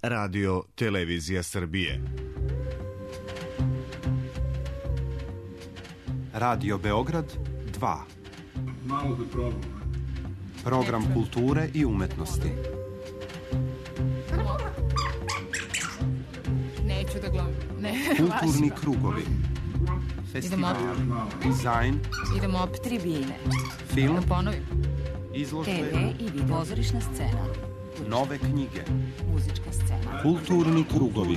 Radio Televizija Srbije. Radio Beograd 2. Malo da probam. Program kulture i umetnosti. Neću da gledam. Kulturni krugovi. Festival, dizajn. Idemo op tribine. Film, Ponovim. izložbe, TV i video. Pozorišna scena. nove knjige. Muzička scena. Kulturni krugovi.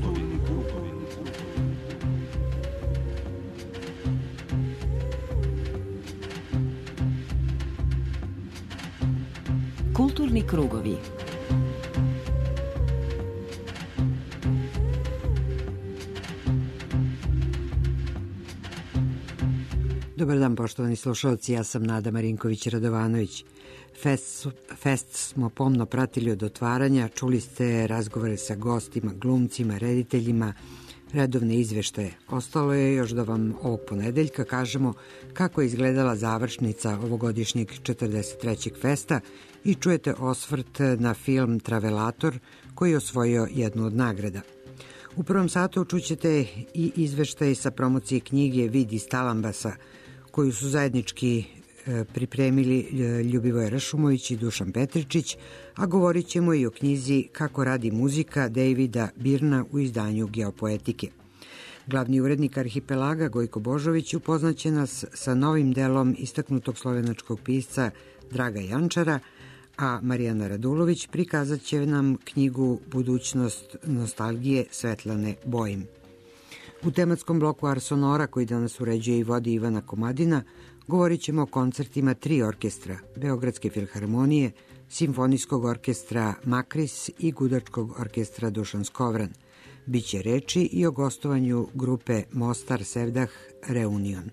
Kulturni krugovi. Dobar dan, poštovani slušalci, ja sam Nada Marinković-Radovanović. Fest smo pomno pratili od otvaranja, čuli ste razgovore sa gostima, glumcima, rediteljima, redovne izveštaje. Ostalo je još da vam ovog ponedeljka kažemo kako je izgledala završnica ovogodišnjeg 43. festa i čujete osvrt na film Travelator koji je osvojio jednu od nagrada. U prvom satu čućete i izveštaj sa promocije knjige Vid iz Talambasa koju su zajednički pripremili Ljubivoje Rašumović i Dušan Petričić, a govorit ćemo i o knjizi Kako radi muzika Davida Birna u izdanju Geopoetike. Glavni urednik Arhipelaga Gojko Božović upoznaće nas sa novim delom istaknutog slovenačkog pisca Draga Jančara, a Marijana Radulović prikazat će nam knjigu Budućnost nostalgije Svetlane Bojim. U tematskom bloku Arsonora, koji danas uređuje i vodi Ivana Komadina, govorit ćemo o koncertima 3 orkestra, Beogradske filharmonije, Simfonijskog orkestra Makris i Gudačkog orkestra Dušan Skovran. Biće reči i o gostovanju grupe Mostar Sevdah Reunion.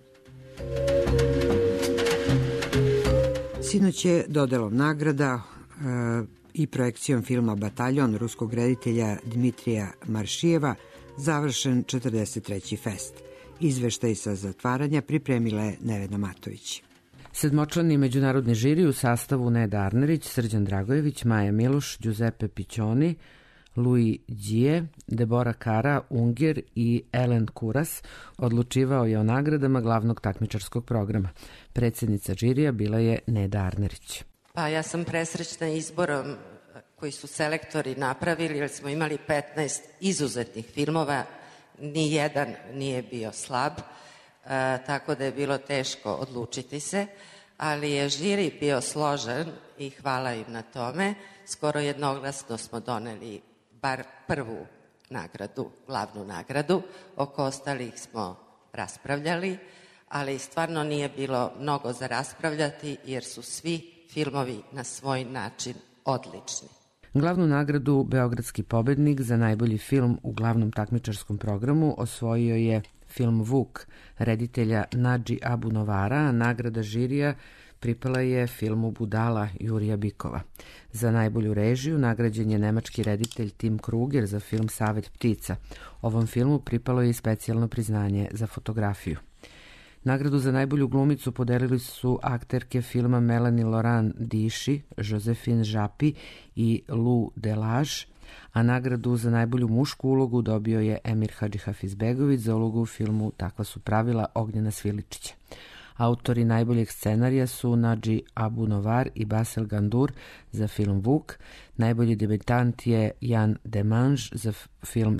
Sinoć je dodelom nagrada i projekcijom filma Bataljon ruskog reditelja Dmitrija Maršijeva završen 43. fest. Izveštaj sa zatvaranja pripremila je Nevena Matović. Sedmočlani međunarodni žiri u sastavu Neda Arnerić, Srđan Dragojević, Maja Miluš, Giuseppe Piccioni, Louis Đije, Debora Kara, Unger i Ellen Kuras odlučivao je o nagradama glavnog takmičarskog programa. Predsjednica žirija bila je Neda Arnerić. Pa ja sam presrećna izborom koji su selektori napravili, jer smo imali 15 izuzetnih filmova, ni jedan nije bio slab, tako da je bilo teško odlučiti se, ali je žiri bio složen i hvala im na tome. Skoro jednoglasno smo doneli bar prvu nagradu, glavnu nagradu, oko ostalih smo raspravljali, ali stvarno nije bilo mnogo za raspravljati jer su svi filmovi na svoj način odlični. Glavnu nagradu Beogradski pobednik za najbolji film u glavnom takmičarskom programu osvojio je film Vuk reditelja Nadži Abu Novara, a nagrada žirija pripala je filmu Budala Jurija Bikova. Za najbolju režiju nagrađen je nemački reditelj Tim Kruger za film Savet ptica. Ovom filmu pripalo je i specijalno priznanje za fotografiju. Nagradu za najbolju glumicu podelili su akterke filma Melanie Laurent Diši, Josephine Žapi i Lou Delage, a nagradu za najbolju mušku ulogu dobio je Emir Hadžihafizbegović za ulogu u filmu Takva su pravila Ognjena Sviličića. Autori najboljeg scenarija su Nadži Abu Novar i Basel Gandur za film Vuk. Najbolji debitant je Jan Demange za film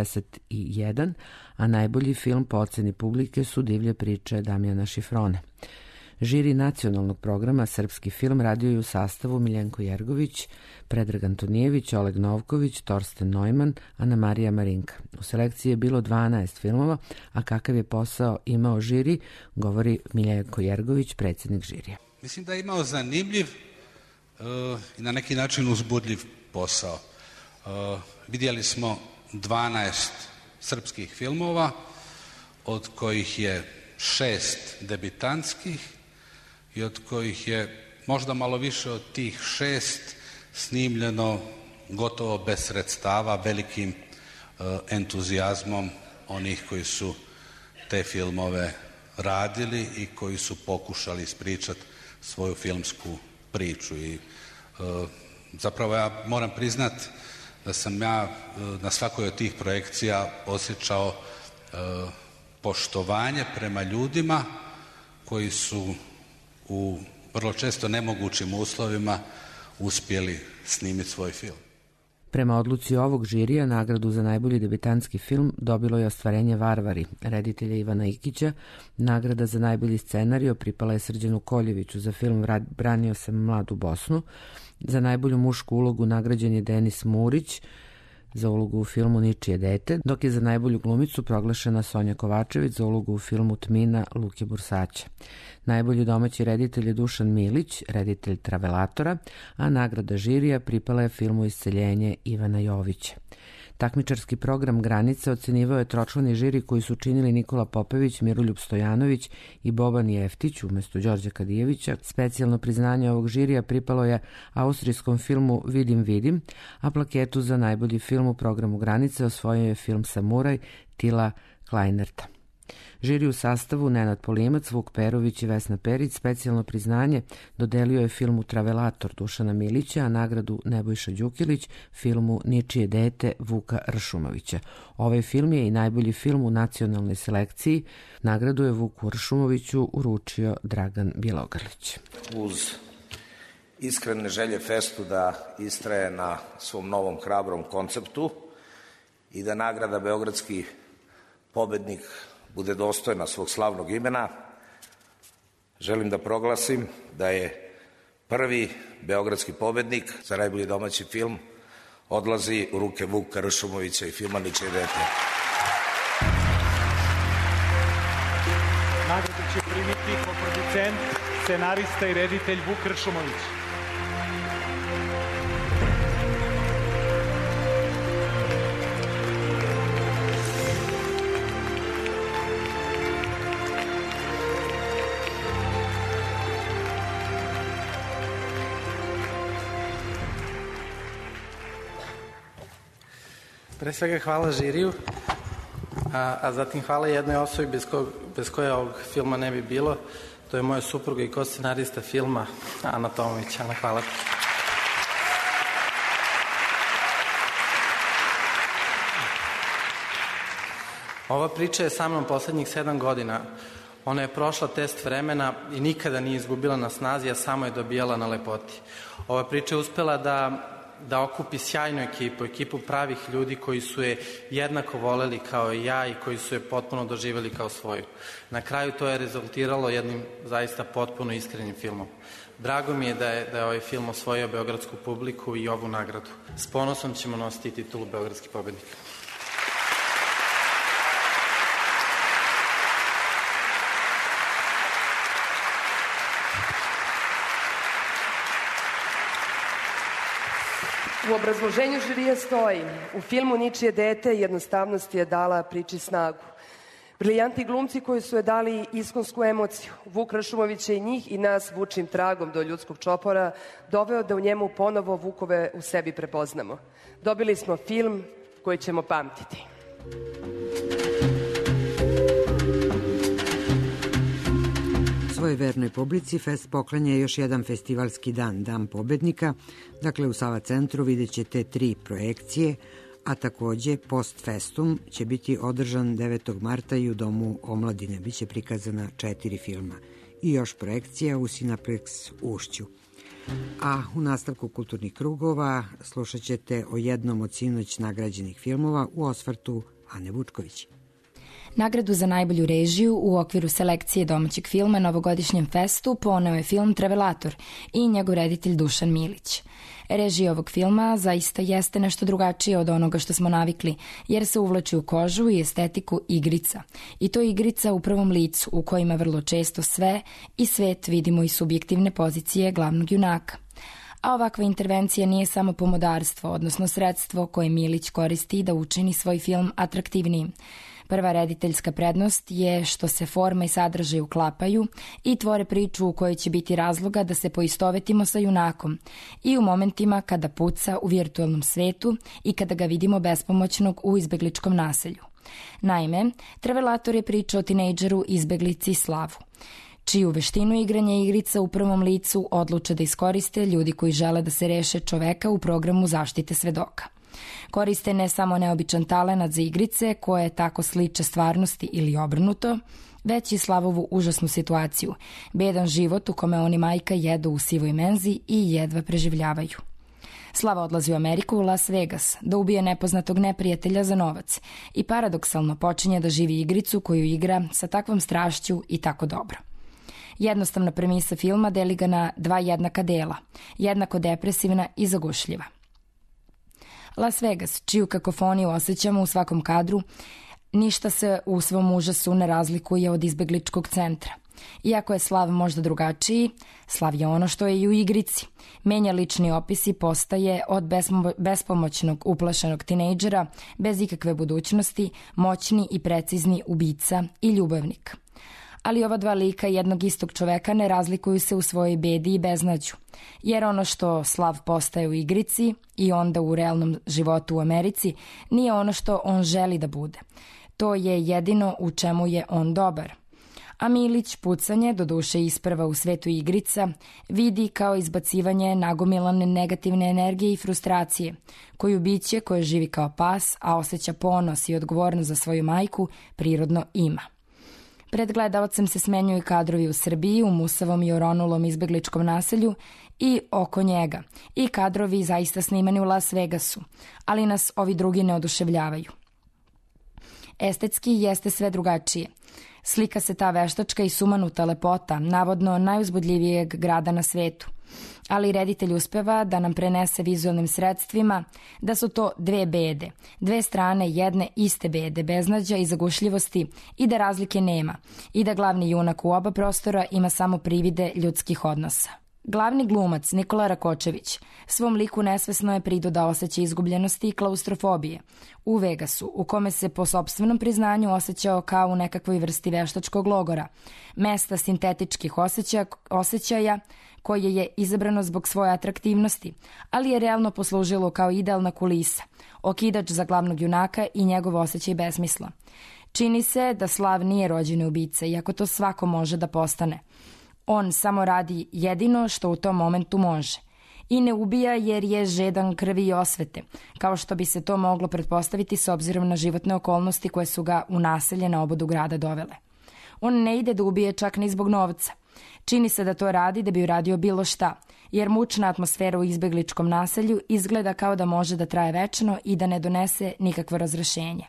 71, a najbolji film po oceni publike su Divlje priče Damjana Šifrone. Žiri nacionalnog programa Srpski film radio je u sastavu Miljenko Jergović, Predrag Antonijević, Oleg Novković, Torsten Neumann, Ana Marija Marinka. U selekciji je bilo 12 filmova, a kakav je posao imao žiri, govori Miljenko Jergović, predsjednik žirija. Mislim da je imao zanimljiv i na neki način uzbudljiv posao. Vidjeli smo 12 srpskih filmova, od kojih je 6 debitantskih i od kojih je možda malo više od tih 6 snimljeno gotovo bez sredstava, velikim entuzijazmom onih koji su te filmove radili i koji su pokušali ispričati svoju filmsku priču. I zapravo ja moram priznat da sam ja na svakoj od tih projekcija osjećao poštovanje prema ljudima koji su u vrlo često nemogućim uslovima uspjeli snimiti svoj film. Prema odluci ovog žirija, nagradu za najbolji debitanski film dobilo je Ostvarenje Varvari, reditelja Ivana Ikića. Nagrada za najbolji scenario pripala je Srđanu Koljeviću za film Branio sam mladu Bosnu. Za najbolju mušku ulogu nagrađen je Denis Murić za ulogu u filmu Ničije dete, dok je za najbolju glumicu proglašena Sonja Kovačević za ulogu u filmu Tmina Luke Bursaća. Najbolji domaći reditelj je Dušan Milić, reditelj Travelatora, a nagrada žirija pripala je filmu Isceljenje Ivana Jovića. Takmičarski program Granica ocenivao je tročlani žiri koji su činili Nikola Popević, Miroljub Stojanović i Boban Jeftić umjesto Đorđa Kadijevića. Specijalno priznanje ovog žirija pripalo je austrijskom filmu Vidim, a plaketu za najbolji film u programu Granice osvojio je film Samuraj Tila Kleinerta. Žiri u sastavu Nenad Polimac, Vuk Perović i Vesna Perić specijalno priznanje dodelio je filmu Travelator Dušana Milića, a nagradu Nebojša Đukilić filmu Ničije dete Vuka Ršumovića. Ovaj film je i najbolji film u nacionalnoj selekciji. Nagradu je Vuku Ršumoviću uručio Dragan Bjelogrlić. Uz iskrene želje Festu da istraje na svom novom hrabrom konceptu i da nagrada Beogradski pobednik bude dostojna svog slavnog imena, želim da proglasim da je prvi beogradski pobednik za najbolji domaći film odlazi u ruke Vuka Ršumovića i filma Ničije dete. Nagradu će primiti producent, scenarista i reditelj Vuk Ršumović. Pre svega hvala žiriju, a zatim hvala jednoj osobi bez koje ovog filma ne bi bilo. To je moja supruga i ko-scenarista filma, Ana Tomović. Ana, hvala ti. Ova priča je sa mnom poslednjih 7 godina. Ona je prošla test vremena i nikada nije izgubila na snazi, a samo je dobijala na lepoti. Ova priča je uspela da okupi sjajnu ekipu pravih ljudi koji su je jednako voleli kao i ja i koji su je potpuno doživjeli kao svoju. Na kraju to je rezultiralo jednim zaista potpuno iskrenim filmom. Drago mi je da je ovaj film osvojio beogradsku publiku i ovu nagradu. S ponosom ćemo nositi titulu Beogradski pobednik. U obrazloženju žirija stoji: u filmu Ničije dete jednostavnost je dala priči snagu. Briljantni glumci koji su je dali iskonsku emociju. Vuk Ršumović je i njih i nas vučim tragom do ljudskog čopora doveo da u njemu ponovo Vukove u sebi prepoznamo. Dobili smo film koji ćemo pamtiti. Svojoj vernoj publici Fest poklanja još jedan festivalski dan, Dan pobednika. Dakle, u Sava centru vidjet ćete 3 projekcije, a takođe Post Festum će biti održan 9. marta i u Domu omladine. Biće prikazana 4 filma i još projekcija u Cineplex Ušću. A u nastavku kulturnih krugova slušat ćete o jednom od sinoć nagrađenih filmova u osvrtu Ane Vučković. Nagradu za najbolju režiju u okviru selekcije domaćeg filma na ovogodišnjem festu poneo je film Travelator i njegov reditelj Dušan Milić. Režija ovog filma zaista jeste nešto drugačije od onoga što smo navikli, jer se uvlači u kožu i estetiku igrica. I to igrica u prvom licu, u kojima vrlo često sve i svet vidimo iz subjektivne pozicije glavnog junaka. A ovakva intervencija nije samo pomodarstvo, odnosno sredstvo koje Milić koristi da učini svoj film atraktivnijim. Prva rediteljska prednost je što se forma i sadržaj uklapaju i tvore priču u kojoj će biti razloga da se poistovetimo sa junakom i u momentima kada puca u virtualnom svetu i kada ga vidimo bespomoćnog u izbegličkom naselju. Naime, Travelator je priča o tinejdžeru izbeglici Slavu, čiju veštinu igranja igrica u prvom licu odluče da iskoriste ljudi koji žele da se reše čoveka u programu zaštite svedoka. Koriste ne samo neobičan talenat za igrice koje tako sliče stvarnosti ili obrnuto, već i Slavovu užasnu situaciju, bedan život u kome oni majka jedu u sivoj menzi i jedva preživljavaju. Slava odlazi u Ameriku, u Las Vegas, da ubije nepoznatog neprijatelja za novac i paradoksalno počinje da živi igricu koju igra sa takvom strašću i tako dobro. Jednostavna premisa filma deli ga na dva jednaka dela, jednako depresivna i zagušljiva. Las Vegas, čiju kakofoniju osjećamo u svakom kadru, ništa se u svom užasu ne razlikuje od izbegličkog centra. Iako je Slav možda drugačiji, Slav je ono što je i u igrici. Menja lični opis i postaje od bespomoćnog, uplašenog tinejdžera, bez ikakve budućnosti, moćni i precizni ubica i ljubavnik. Ali ova dva lika jednog istog čoveka ne razlikuju se u svojoj bedi i beznađu, jer ono što Slav postaje u igrici i onda u realnom životu u Americi nije ono što on želi da bude. To je jedino u čemu je on dobar. A Milić pucanje, doduše isprva u svetu igrica, vidi kao izbacivanje nagomilane negativne energije i frustracije, koju biće koje živi kao pas, a osjeća ponos i odgovornost za svoju majku, prirodno ima. Pred gledalcem se smenjuju kadrovi u Srbiji, u musavom i oronulom izbegličkom naselju i oko njega, i kadrovi zaista snimani u Las Vegasu, ali nas ovi drugi ne oduševljavaju. Estetski jeste sve drugačije. Slika se ta veštačka i sumanuta lepota, navodno najuzbudljivijeg grada na svetu. Ali reditelj uspeva da nam prenese vizualnim sredstvima da su to dve bede, dve strane jedne iste bede, beznađa i zagušljivosti, i da razlike nema, i da glavni junak u oba prostora ima samo privide ljudskih odnosa. Glavni glumac Nikola Rakočević svom liku nesvesno je pridodao osjećaj izgubljenosti i klaustrofobije u Vegasu, u kome se po sopstvenom priznanju osjećao kao u nekakvoj vrsti veštačkog logora, mesta sintetičkih osjećaja koje je izabrano zbog svoje atraktivnosti, ali je realno poslužilo kao idealna kulisa, okidač za glavnog junaka i njegov osjećaj besmisla. Čini se da Slav nije rođeni ubica, iako to svako može da postane. On samo radi jedino što u tom momentu može. I ne ubija jer je žedan krvi i osvete, kao što bi se to moglo pretpostaviti s obzirom na životne okolnosti koje su ga u naselje na obodu grada dovele. On ne ide da ubije čak ni zbog novca. Čini se da to radi da bi uradio bilo šta, jer mučna atmosfera u izbegličkom naselju izgleda kao da može da traje večno i da ne donese nikakvo razrešenje.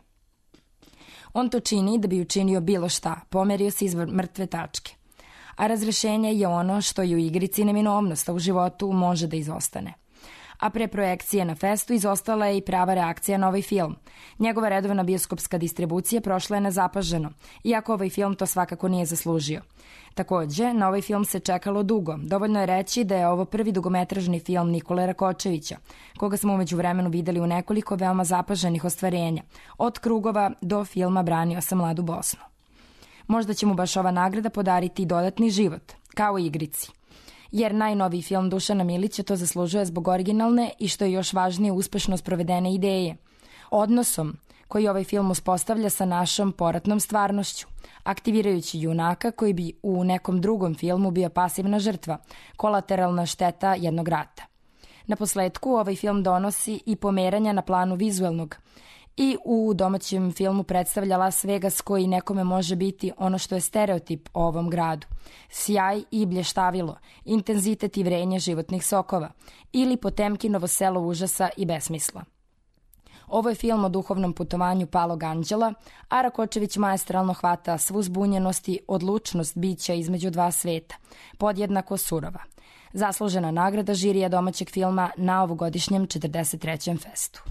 On to čini da bi učinio bilo šta, pomerio se izvor mrtve tačke. A razrešenje je ono što je u igrici neminovnost, a u životu može da izostane. A pre projekcije na festu izostala je i prava reakcija na ovaj film. Njegova redovna bioskopska distribucija prošla je nezapaženo, iako ovaj film to svakako nije zaslužio. Takođe, na ovaj film se čekalo dugo. Dovoljno je reći da je ovo prvi dugometražni film Nikole Rakočevića, koga smo umeđu vremenu videli u nekoliko veoma zapaženih ostvarenja, od Krugova do filma Branio sam mladu Bosnu. Možda će mu baš ova nagrada podariti dodatni život, kao u igrici. Jer najnoviji film Dušana Milića to zaslužuje zbog originalne i, što je još važnije, uspešno sprovedene ideje. Odnosom koji ovaj film uspostavlja sa našom poratnom stvarnošću, aktivirajući junaka koji bi u nekom drugom filmu bio pasivna žrtva, kolateralna šteta jednog rata. Naposletku, ovaj film donosi i pomeranja na planu vizuelnog, i u domaćem filmu predstavlja Las Vegas koji nekome može biti ono što je stereotip o ovom gradu. Sjaj i blještavilo, intenzitet i vrenje životnih sokova, ili Potemkinovo selo užasa i besmisla. Ovo je film o duhovnom putovanju palog anđela, a Rakočević maestralno hvata svu zbunjenost i odlučnost bića između dva sveta, podjednako surova. Zaslužena nagrada žirija domaćeg filma na ovogodišnjem 43. festu.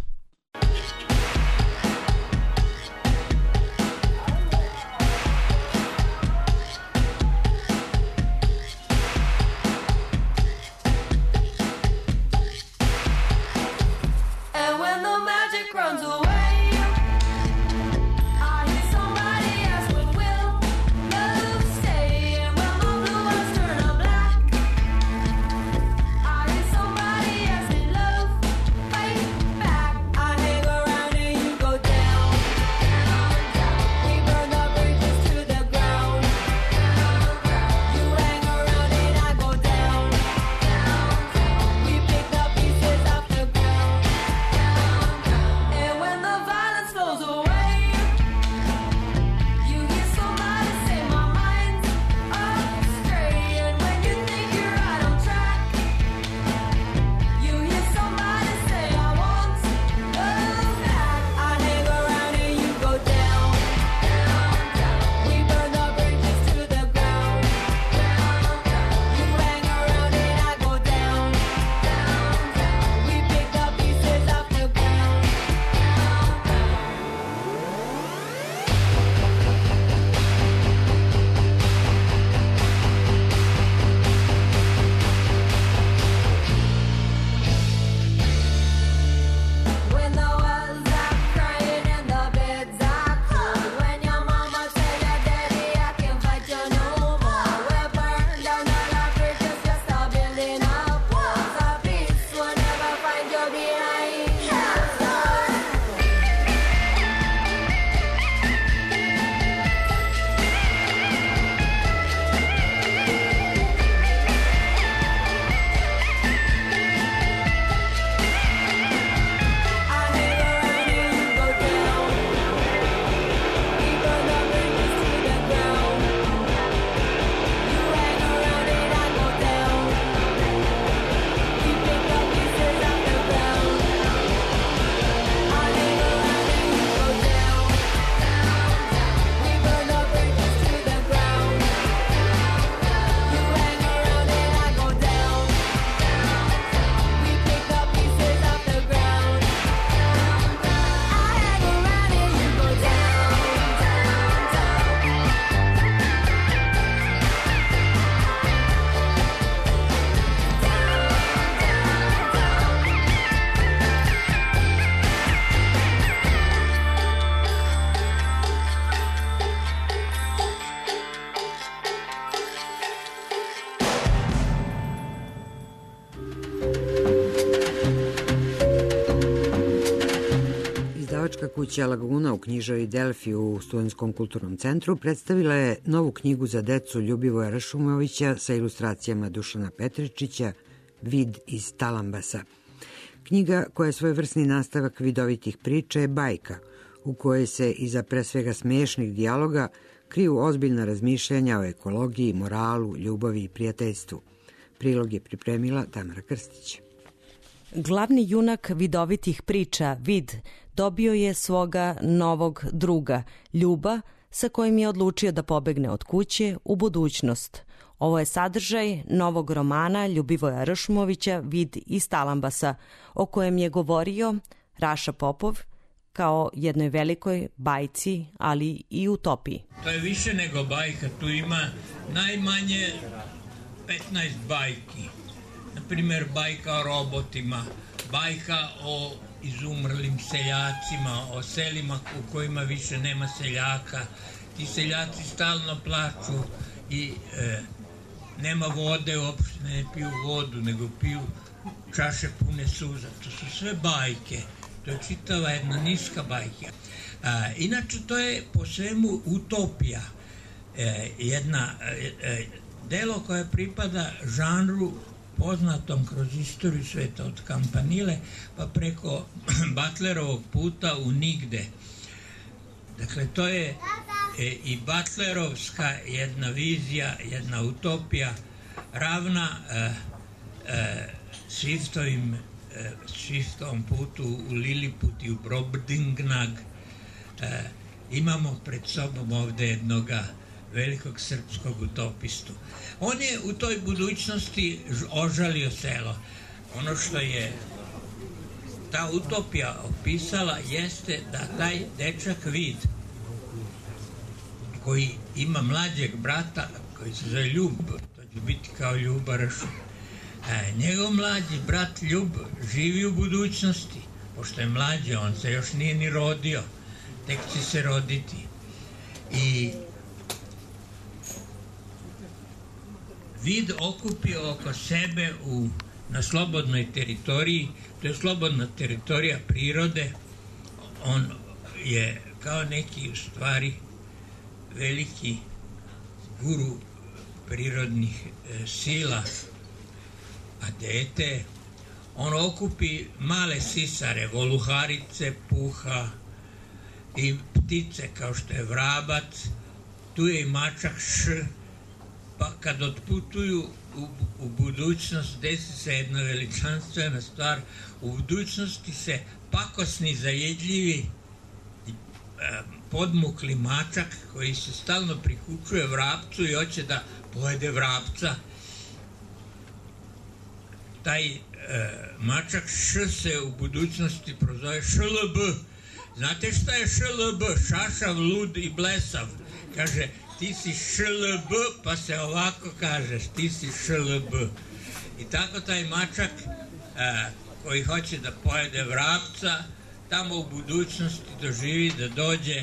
Back. Izdavačka kuća Laguna u knjižari Delfi u Studentskom kulturnom centru predstavila je novu knjigu za decu Ljubivoja Ršumovića sa ilustracijama Dušana Petričića Vid iz Talambasa. Knjiga, koja je svojevrsni nastavak vidovitih priča, je bajka u kojoj se iza pre svega smešnih dijaloga kriju ozbiljna razmišljanja o ekologiji, moralu, ljubavi i prijateljstvu. Prilog je pripremila Tamara Krstić. Glavni junak vidovitih priča, Vid, dobio je svoga novog druga, Ljuba, sa kojim je odlučio da pobegne od kuće u budućnost. Ovo je sadržaj novog romana Ljubivoja Ršumovića Vid iz Talambasa, o kojem je govorio Raša Popov kao jednoj velikoj bajci, ali i utopiji. To je više nego bajka, tu ima najmanje 15 bajki. Naprimer, bajka o robotima, bajka o izumrlim seljacima, o selima u kojima više nema seljaka. Ti seljaci stalno plaču i nema vode, uopšte ne piju vodu, nego piju čaše pune suza. To su sve bajke, to je čitava jedna niska bajka. Inače, to je po svemu utopija, jedna delo koje pripada žanru poznatom kroz istoriju sveta, od Kampanile pa preko Butlerovog puta u nigde. Dakle, to je i Butlerovska jedna vizija, jedna utopija ravna Swiftovom putu u Lilliput i u Brobdingnag. Imamo pred sobom ovde jednoga velikog srpskog utopistu. On je u toj budućnosti ožalio selo. Ono što je ta utopija opisala jeste da taj dečak Vid, koji ima mlađeg brata koji se zove Ljub, to će biti kao Ljuba Ršum, njegov mlađi brat Ljub živi u budućnosti, pošto je mlađi, on se još nije ni rodio, tek će se roditi. I Vid okupio oko sebe na slobodnoj teritoriji, to je slobodna teritorija prirode, on je kao neki u stvari veliki guru prirodnih sila, a dete, on okupi male sisare, voluharice, puha i ptice kao što je vrabac, tu je i mačak Š, pa kad otputuju u budućnost, desi se jedna veličanstvena stvar, u budućnosti se pakosni, zajedljivi, podmukli mačak koji se stalno prikučuje vrapcu i hoće da pojede vrapca. Taj mačak Š se u budućnosti prozove ŠLB. Znate šta je ŠLB? Šašav, lud i blesav. Kaže, ti si ŠLB, pa se ovako kažeš, ti si ŠLB. I tako taj mačak koji hoće da pojede vrapca, tamo u budućnosti doživi da dođe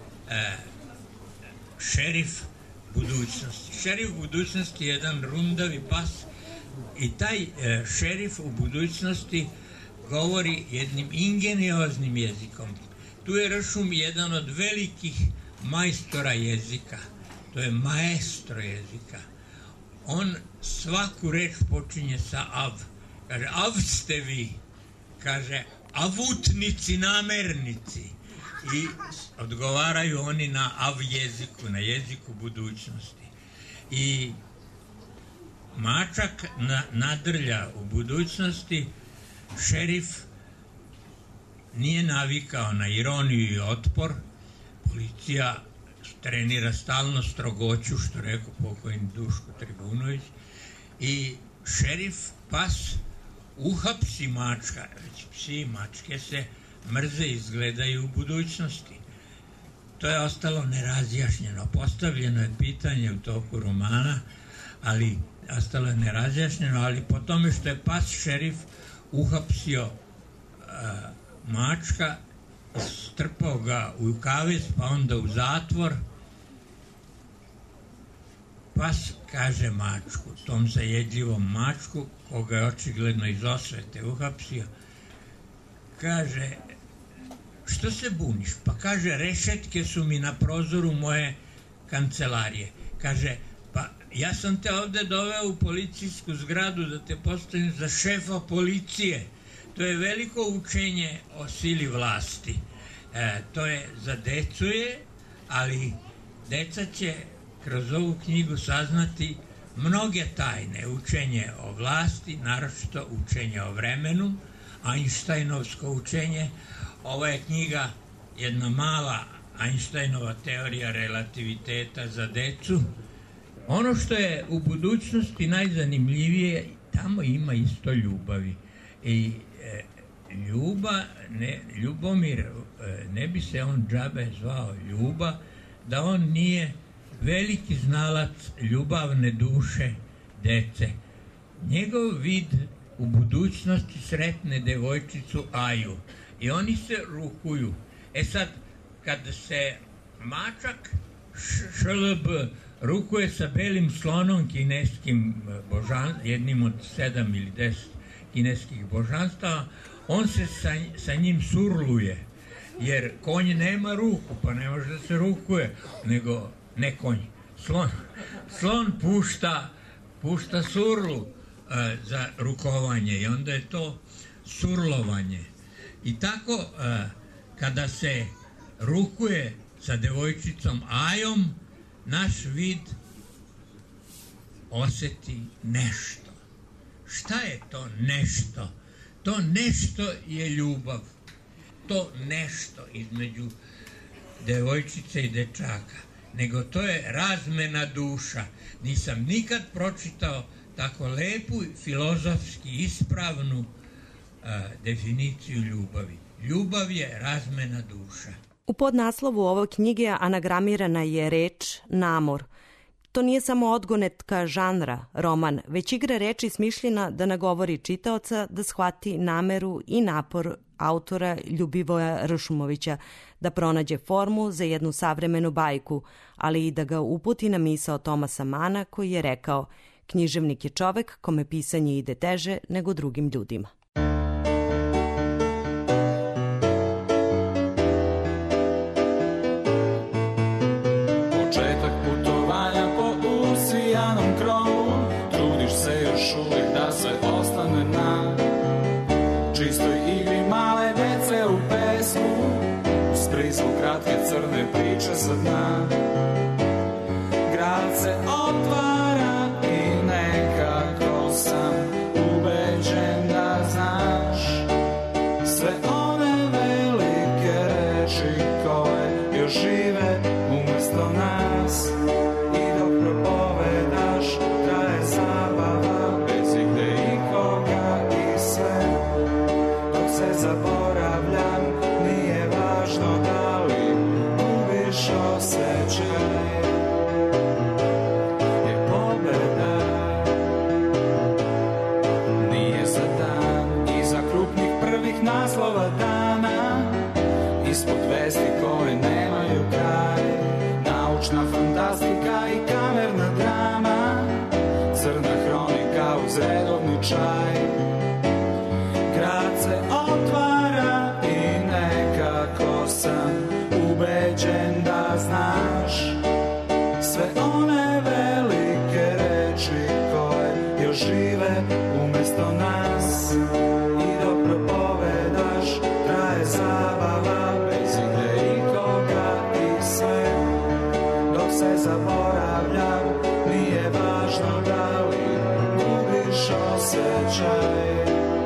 šerif budućnosti. Šerif budućnosti je jedan rundavi pas i taj šerif u budućnosti govori jednim ingenioznim jezikom. Tu je Ršum jedan od velikih majstora jezika. To je maestro jezika. On svaku reč počinje sa av. Kaže, av ste vi. Kaže, avutnici, namernici. I odgovaraju oni na av jeziku, na jeziku budućnosti. I mačak nadrlja u budućnosti, šerif nije navikao na ironiju i otpor, policija trenira stalno strogoću, što rekao pokojni Duško Tribunović, i šerif pas uhapsi mačka, već psi i mačke se mrze, izgledaju u budućnosti. To je ostalo nerazjašnjeno. Postavljeno je pitanje u toku romana, ali ostalo je nerazjašnjeno, ali po tome što je pas šerif uhapsio mačka, strpao ga u kavez, pa onda u zatvor, pas kaže mačku, tom zajedljivom mačku, koga je očigledno iz osvete uhapsio, kaže, što se buniš? Pa kaže, rešetke su mi na prozoru moje kancelarije. Kaže, pa ja sam te ovde doveo u policijsku zgradu da te postavim za šefa policije. To je veliko učenje o sili vlasti. To je za decu je, ali deca će kroz ovu knjigu saznati mnoge tajne. Učenje o vlasti, naročito učenje o vremenu, Einsteinovsko učenje. Ova je knjiga jedna mala Einsteinova teorija relativiteta za decu. Ono što je u budućnosti najzanimljivije, tamo ima isto ljubavi. I Ljubomir, ne bi se on džabe zvao Ljuba, da on nije veliki znalac ljubavne duše dece. Njegov vid u budućnosti sretne devojčicu Aju i oni se rukuju. Sad, kad se mačak Šlb rukuje sa belim slonom kineskim jednim od 7 ili 10 kineskih božanstava, on se sa njim surluje, jer konj nema ruku, pa ne može da se rukuje, nego ne konj, slon pušta surlu za rukovanje i onda je to surlovanje. I tako, kada se rukuje sa devojčicom Ajom, naš vid oseti nešto. Šta je to nešto? To nešto je ljubav. To nešto između devojčice i dečaka. Nego to je razmena duša. Nisam nikad pročitao tako lepu, filozofski ispravnu definiciju ljubavi. Ljubav je razmena duša. U podnaslovu ove knjige anagramirana je reč namor. To nije samo odgonetka žanra, roman, već igra reči smišljena da nagovori čitaoca da shvati nameru i napor autora Ljubivoja Ršumovića, da pronađe formu za jednu savremenu bajku, ali i da ga uputi na misao Tomasa Mana koji je rekao: književnik je čovek kome pisanje ide teže nego drugim ljudima. Čistoj igri male dece u pesmu, uz prizvuk kratke crne priče sa dna. Grad se otvara i nekako sam ubeđen da znaš sve one velike reči koje još žive umesto nas. I dok propovedaš traje zabava bez igde ikoga i sve. Se zaboravljam, nije važno da li gubiš osjećaj, jer pobeda nije za dan. Iza krupnih prvih naslova dana, ispod vesti koje nemaju kraj, naučna fantastika i kamerna drama, crna hronika uz redovni čaj. Grad se otvara i nekako sam ubeđen da znaš sve one velike reči koje još žive umesto nas. I dok propovedaš traje zabava bez igde ikoga i sve. Dok se zaboravljam, nije važno da li gubiš osjećaj.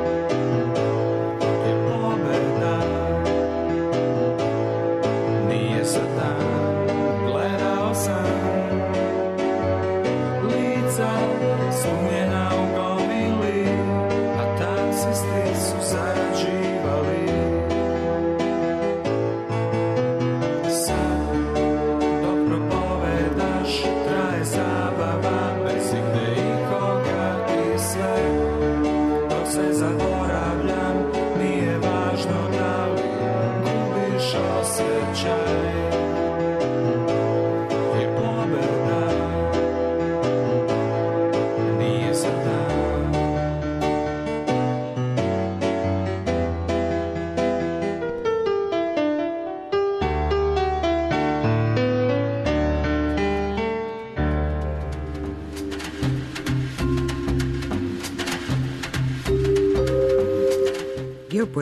Sumnjena u gomili, a taksisti su zarađivali. Sad, dok propovedaš, traje zabava bez igde ikoga i sve. Dok se zaboravljam, nije važno da li gubiš osjećaj.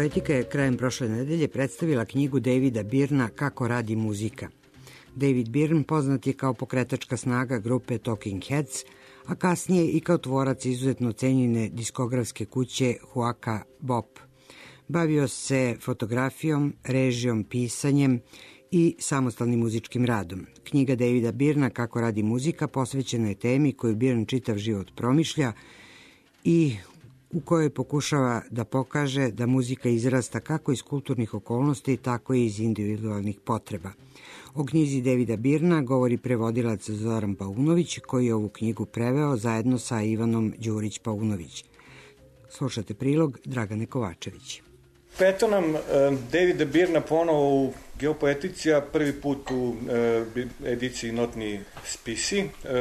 Poetika je krajem prošle nedelje predstavila knjigu Davida Byrna Kako radi muzika. David Byrne poznat je kao pokretačka snaga grupe Talking Heads, a kasnije i kao tvorac izuzetno cenjene diskografske kuće Huaka Bop. Bavio se fotografijom, režijom, pisanjem i samostalnim muzičkim radom. Knjiga Davida Byrna Kako radi muzika posvećena je temi koju Byrne čitav život promišlja i u kojoj pokušava da pokaže da muzika izrasta kako iz kulturnih okolnosti, tako i iz individualnih potreba. O knjizi Davida Byrna govori prevodilac Zoran Paunović, koji je ovu knjigu preveo zajedno sa Ivanom Đurić-Paunović. Slušate prilog Dragane Kovačević. Eto nam Davida Byrna ponovo u Geopoetici, a prvi put u ediciji Notni spisi.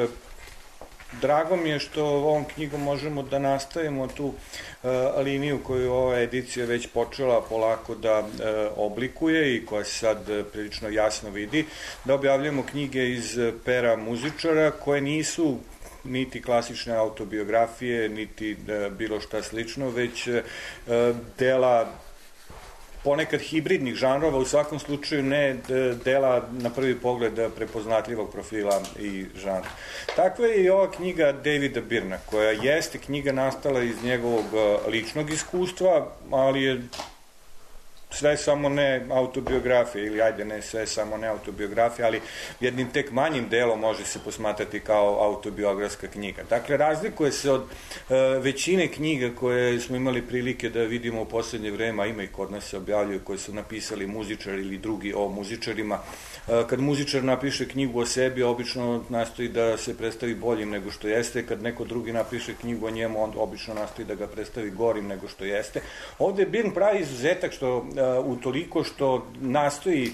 Drago mi je što ovom knjigom možemo da nastavimo tu liniju koju ova edicija već počela polako da oblikuje i koja se sad prilično jasno vidi, da objavljujemo knjige iz pera muzičara koje nisu niti klasične autobiografije, niti bilo šta slično, već dela ponekad hibridnih žanrova, u svakom slučaju ne dela na prvi pogled prepoznatljivog profila i žanra. Takva je i ova knjiga Davida Byrna, koja jeste knjiga nastala iz njegovog ličnog iskustva, ali je sve samo ne autobiografija, ili ajde ne sve samo ne autobiografija, ali jednim tek manjim delom može se posmatrati kao autobiografska knjiga. Dakle, razlikuje se od većine knjiga koje smo imali prilike da vidimo u poslednje vreme, a ima i kod nas se objavljuju, koje su napisali muzičari ili drugi o muzičarima. Kad muzičar napiše knjigu o sebi, obično nastoji da se predstavi boljim nego što jeste. Kad neko drugi napiše knjigu o njemu, on obično nastoji da ga predstavi gorim nego što jeste. Ovde Byrne pravi izuzetak utoliko što nastoji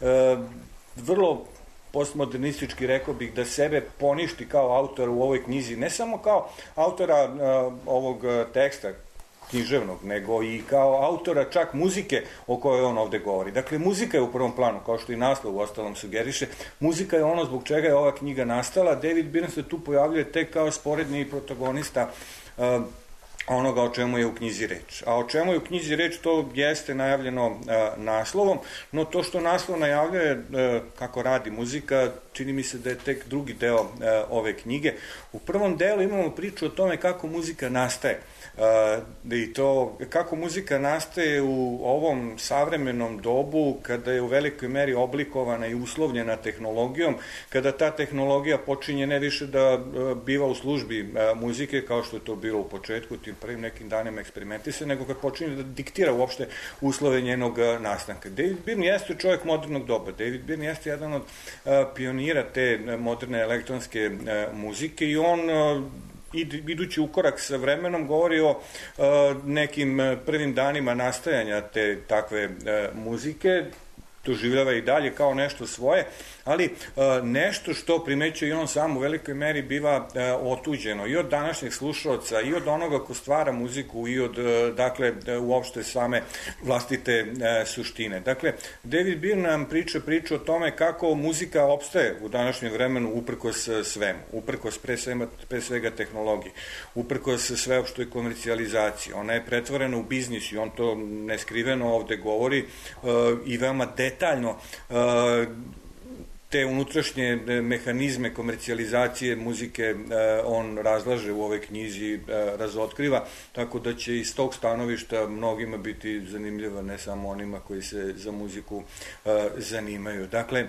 vrlo postmodernistički, rekao bih, da sebe poništi kao autor u ovoj knjizi, ne samo kao autora ovog teksta književnog, nego i kao autora čak muzike o kojoj on ovde govori. Dakle, muzika je u prvom planu, kao što i naslov u ostalom sugeriše. Muzika je ono zbog čega je ova knjiga nastala. David Byrne se tu pojavljuje tek kao sporedni protagonista onoga o čemu je u knjizi reč. A o čemu je u knjizi reč, to jeste najavljeno naslovom, no to što naslov najavljuje kako radi muzika, čini mi se da je tek drugi deo ove knjige. U prvom delu imamo priču o tome kako muzika nastaje. I to kako muzika nastaje u ovom savremenom dobu, kada je u velikoj meri oblikovana i uslovljena tehnologijom, kada ta tehnologija počinje ne više da biva u službi muzike, kao što je to bilo u početku, tim prvim nekim danima eksperimentise, nego kad počinje da diktira uopšte uslove njenog nastanka. David Byrne jeste čovjek modernog doba. David Byrne jeste jedan od pionira te moderne elektronske muzike i on idući u korak sa vremenom govori o nekim prvim danima nastajanja te takve muzike, doživljava i dalje kao nešto svoje, ali nešto što primećuje i on sam u velikoj meri biva otuđeno i od današnjih slušalaca i od onoga ko stvara muziku i od, dakle, uopšte same vlastite suštine. Dakle, David Byrne nam priča o tome kako muzika opstaje u današnjem vremenu uprkos svemu, uprkos pre svega tehnologiji, uprkos sveopštoj komercijalizaciji. Ona je pretvorena u biznis i on to neskriveno ovde govori i veoma detaljno te unutrašnje mehanizme komercijalizacije muzike on razlaže u ovoj knjizi, razotkriva, tako da će iz tog stanovišta mnogima biti zanimljiva, ne samo onima koji se za muziku zanimaju. Dakle,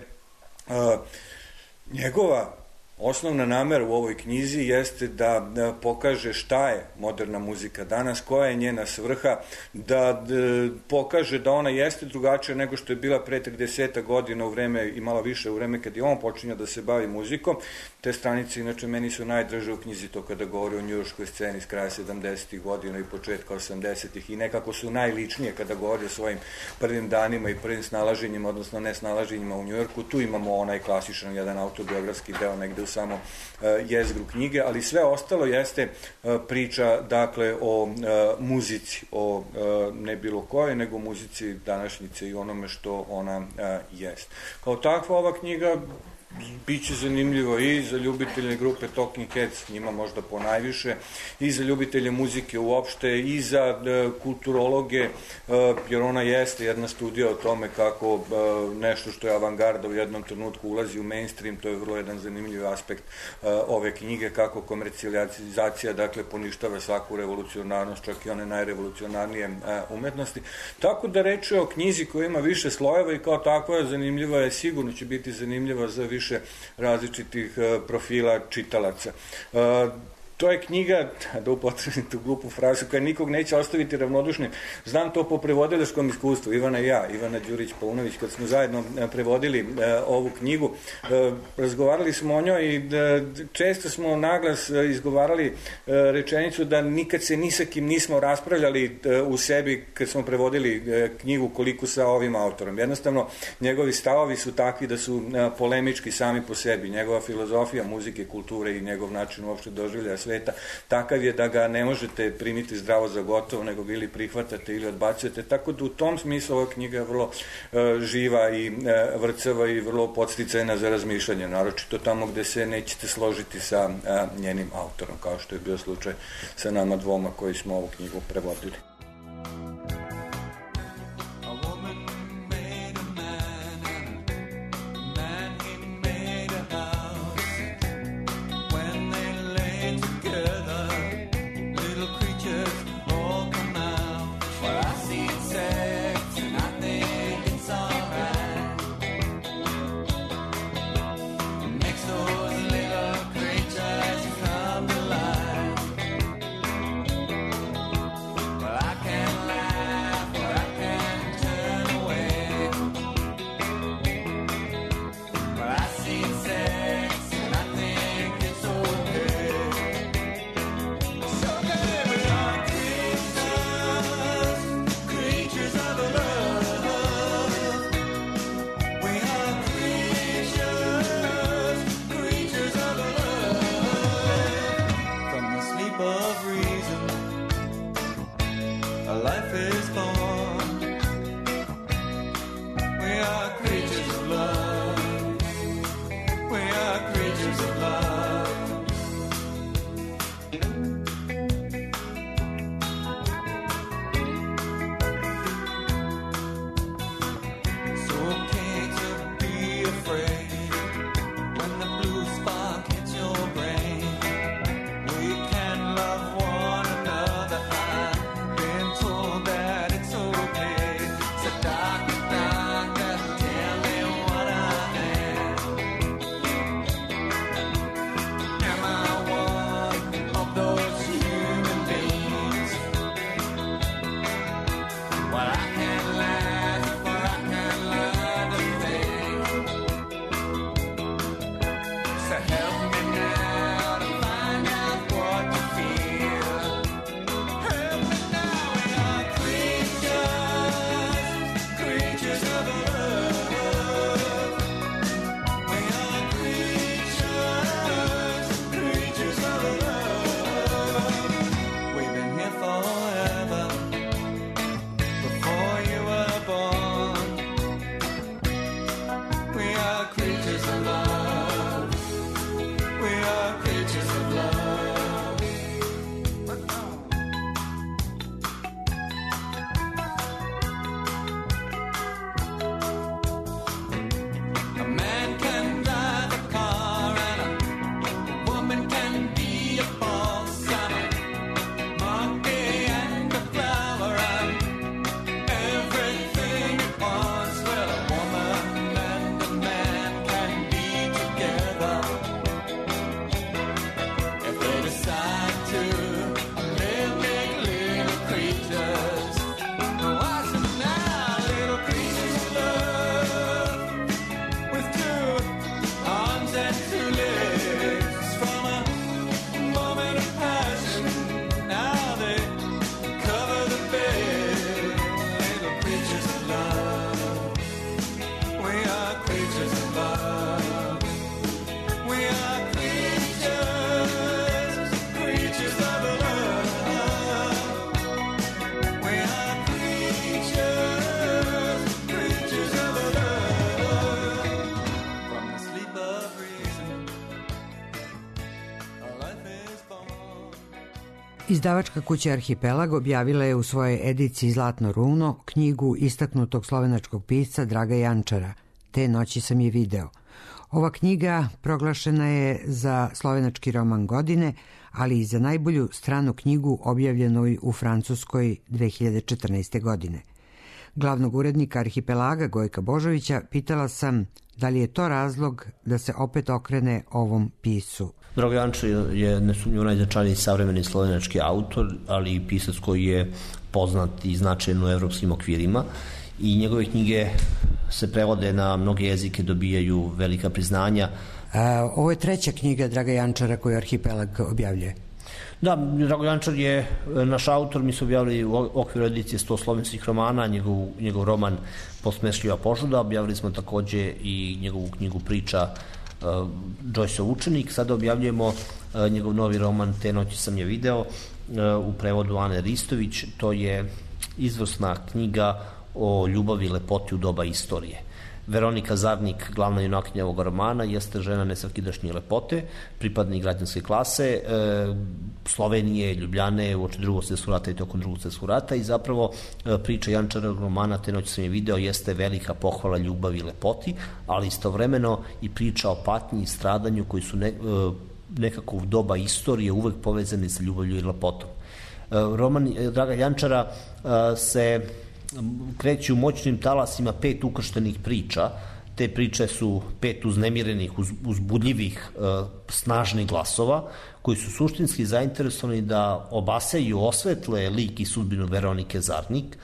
njegova osnovna namera u ovoj knjizi jeste da pokaže šta je moderna muzika danas, koja je njena svrha, da pokaže da ona jeste drugačija nego što je bila pre 30 godina u vreme i malo više u vreme kad je on počinjao da se bavi muzikom. Te stranice, inače, meni su najdraže u knjizi to kada govori o njujorškoj sceni s kraja 70. godina i početka 80. i nekako su najličnije kada govori o svojim prvim danima i prvim snalaženjima, odnosno nesnalaženjima u Njujorku. Tu imamo onaj klasičan jedan autobiografski deo negde u samo jezgru knjige, ali sve ostalo jeste priča, dakle, o muzici, o ne bilo kojoj, nego muzici današnjice i onome što ona jest. Kao takva ova knjiga Biće zanimljivo i za ljubitelje grupe Talking Heads, njima možda ponajviše, i za ljubitelje muzike uopšte, i za kulturologe, jer ona jeste jedna studija o tome kako nešto što je avangarda u jednom trenutku ulazi u mainstream, to je vrlo jedan zanimljiv aspekt ove knjige, kako komercijalizacija, dakle, poništava svaku revolucionarnost, čak i one najrevolucionarnije umetnosti. Tako da reč je o knjizi koja ima više slojeva i kao takva zanimljiva je, sigurno će biti zanimljiva za više različitih profila čitalaca. To je knjiga, da upotrebim tu glupu frazu, koja nikog neće ostaviti ravnodušnim. Znam to po prevodilačkom iskustvu, Ivana i ja, Ivana Đurić-Paunović, kad smo zajedno prevodili ovu knjigu, razgovarali smo o njoj i često smo naglas izgovarali rečenicu da nikad se ni sa kim nismo raspravljali u sebi kad smo prevodili knjigu koliko sa ovim autorom. Jednostavno, njegovi stavovi su takvi da su polemički sami po sebi. Njegova filozofija muzike, kulture i njegov način uopšte doživljaja sveta takav je da ga ne možete primiti zdravo za gotovo, nego ga ili prihvatate ili odbacujete, tako da u tom smislu ova knjiga je vrlo živa i vrcava i vrlo podsticajna za razmišljanje, naročito tamo gde se nećete složiti sa njenim autorom, kao što je bio slučaj sa nama dvoma koji smo ovu knjigu prevodili. Well, I Izdavačka kuća Arhipelag objavila je u svojoj ediciji Zlatno runo knjigu istaknutog slovenačkog pisca Draga Jančara, Te noći sam je video. Ova knjiga proglašena je za slovenački roman godine, ali i za najbolju stranu knjigu objavljenoj u Francuskoj 2014. godine. Glavnog urednika Arhipelaga Gojka Božovića pitala sam da li je to razlog da se opet okrene ovom pisu. Drago Jančar je nesumnjivo najznačajniji savremeni slovenački autor, ali i pisac koji je poznat i značajan u evropskim okvirima i njegove knjige se prevode na mnoge jezike, dobijaju velika priznanja. Ovo je treća knjiga Draga Jančara koju Arhipelag objavljuje. Da, Drago Jančar je naš autor, mi smo objavili u okviru edicije 100 slovenskih romana, njegov roman Posmešljiva požuda, objavili smo takođe i njegovu knjigu priča Joyceov učenik, sada objavljujemo njegov novi roman Te noći sam je video u prevodu Ane Ristović. To je izvrsna knjiga o ljubavi i lepoti u doba istorije. Veronika Zarnik, glavna junakinja ovog romana, jeste žena nesvakidašnje lepote, pripadnik građanske klase, Slovenije, Ljubljane, uoči Drugog svjetskog rata i tokom Drugog svjetskog rata i zapravo priča Jančarovog romana Te noći sam je video jeste velika pohvala ljubavi i lepoti, ali istovremeno i priča o patnji i stradanju koji su nekako u doba istorije uvek povezani sa ljubavlju i lepotom. Roman Draga Jančara se kreće u moćnim talasima 5 ukrštenih priča. Te priče su 5 uznemirenih, uzbudljivih, snažnih glasova koji su suštinski zainteresovani da obaseju, osvetle lik i sudbinu Veronike Zarnik.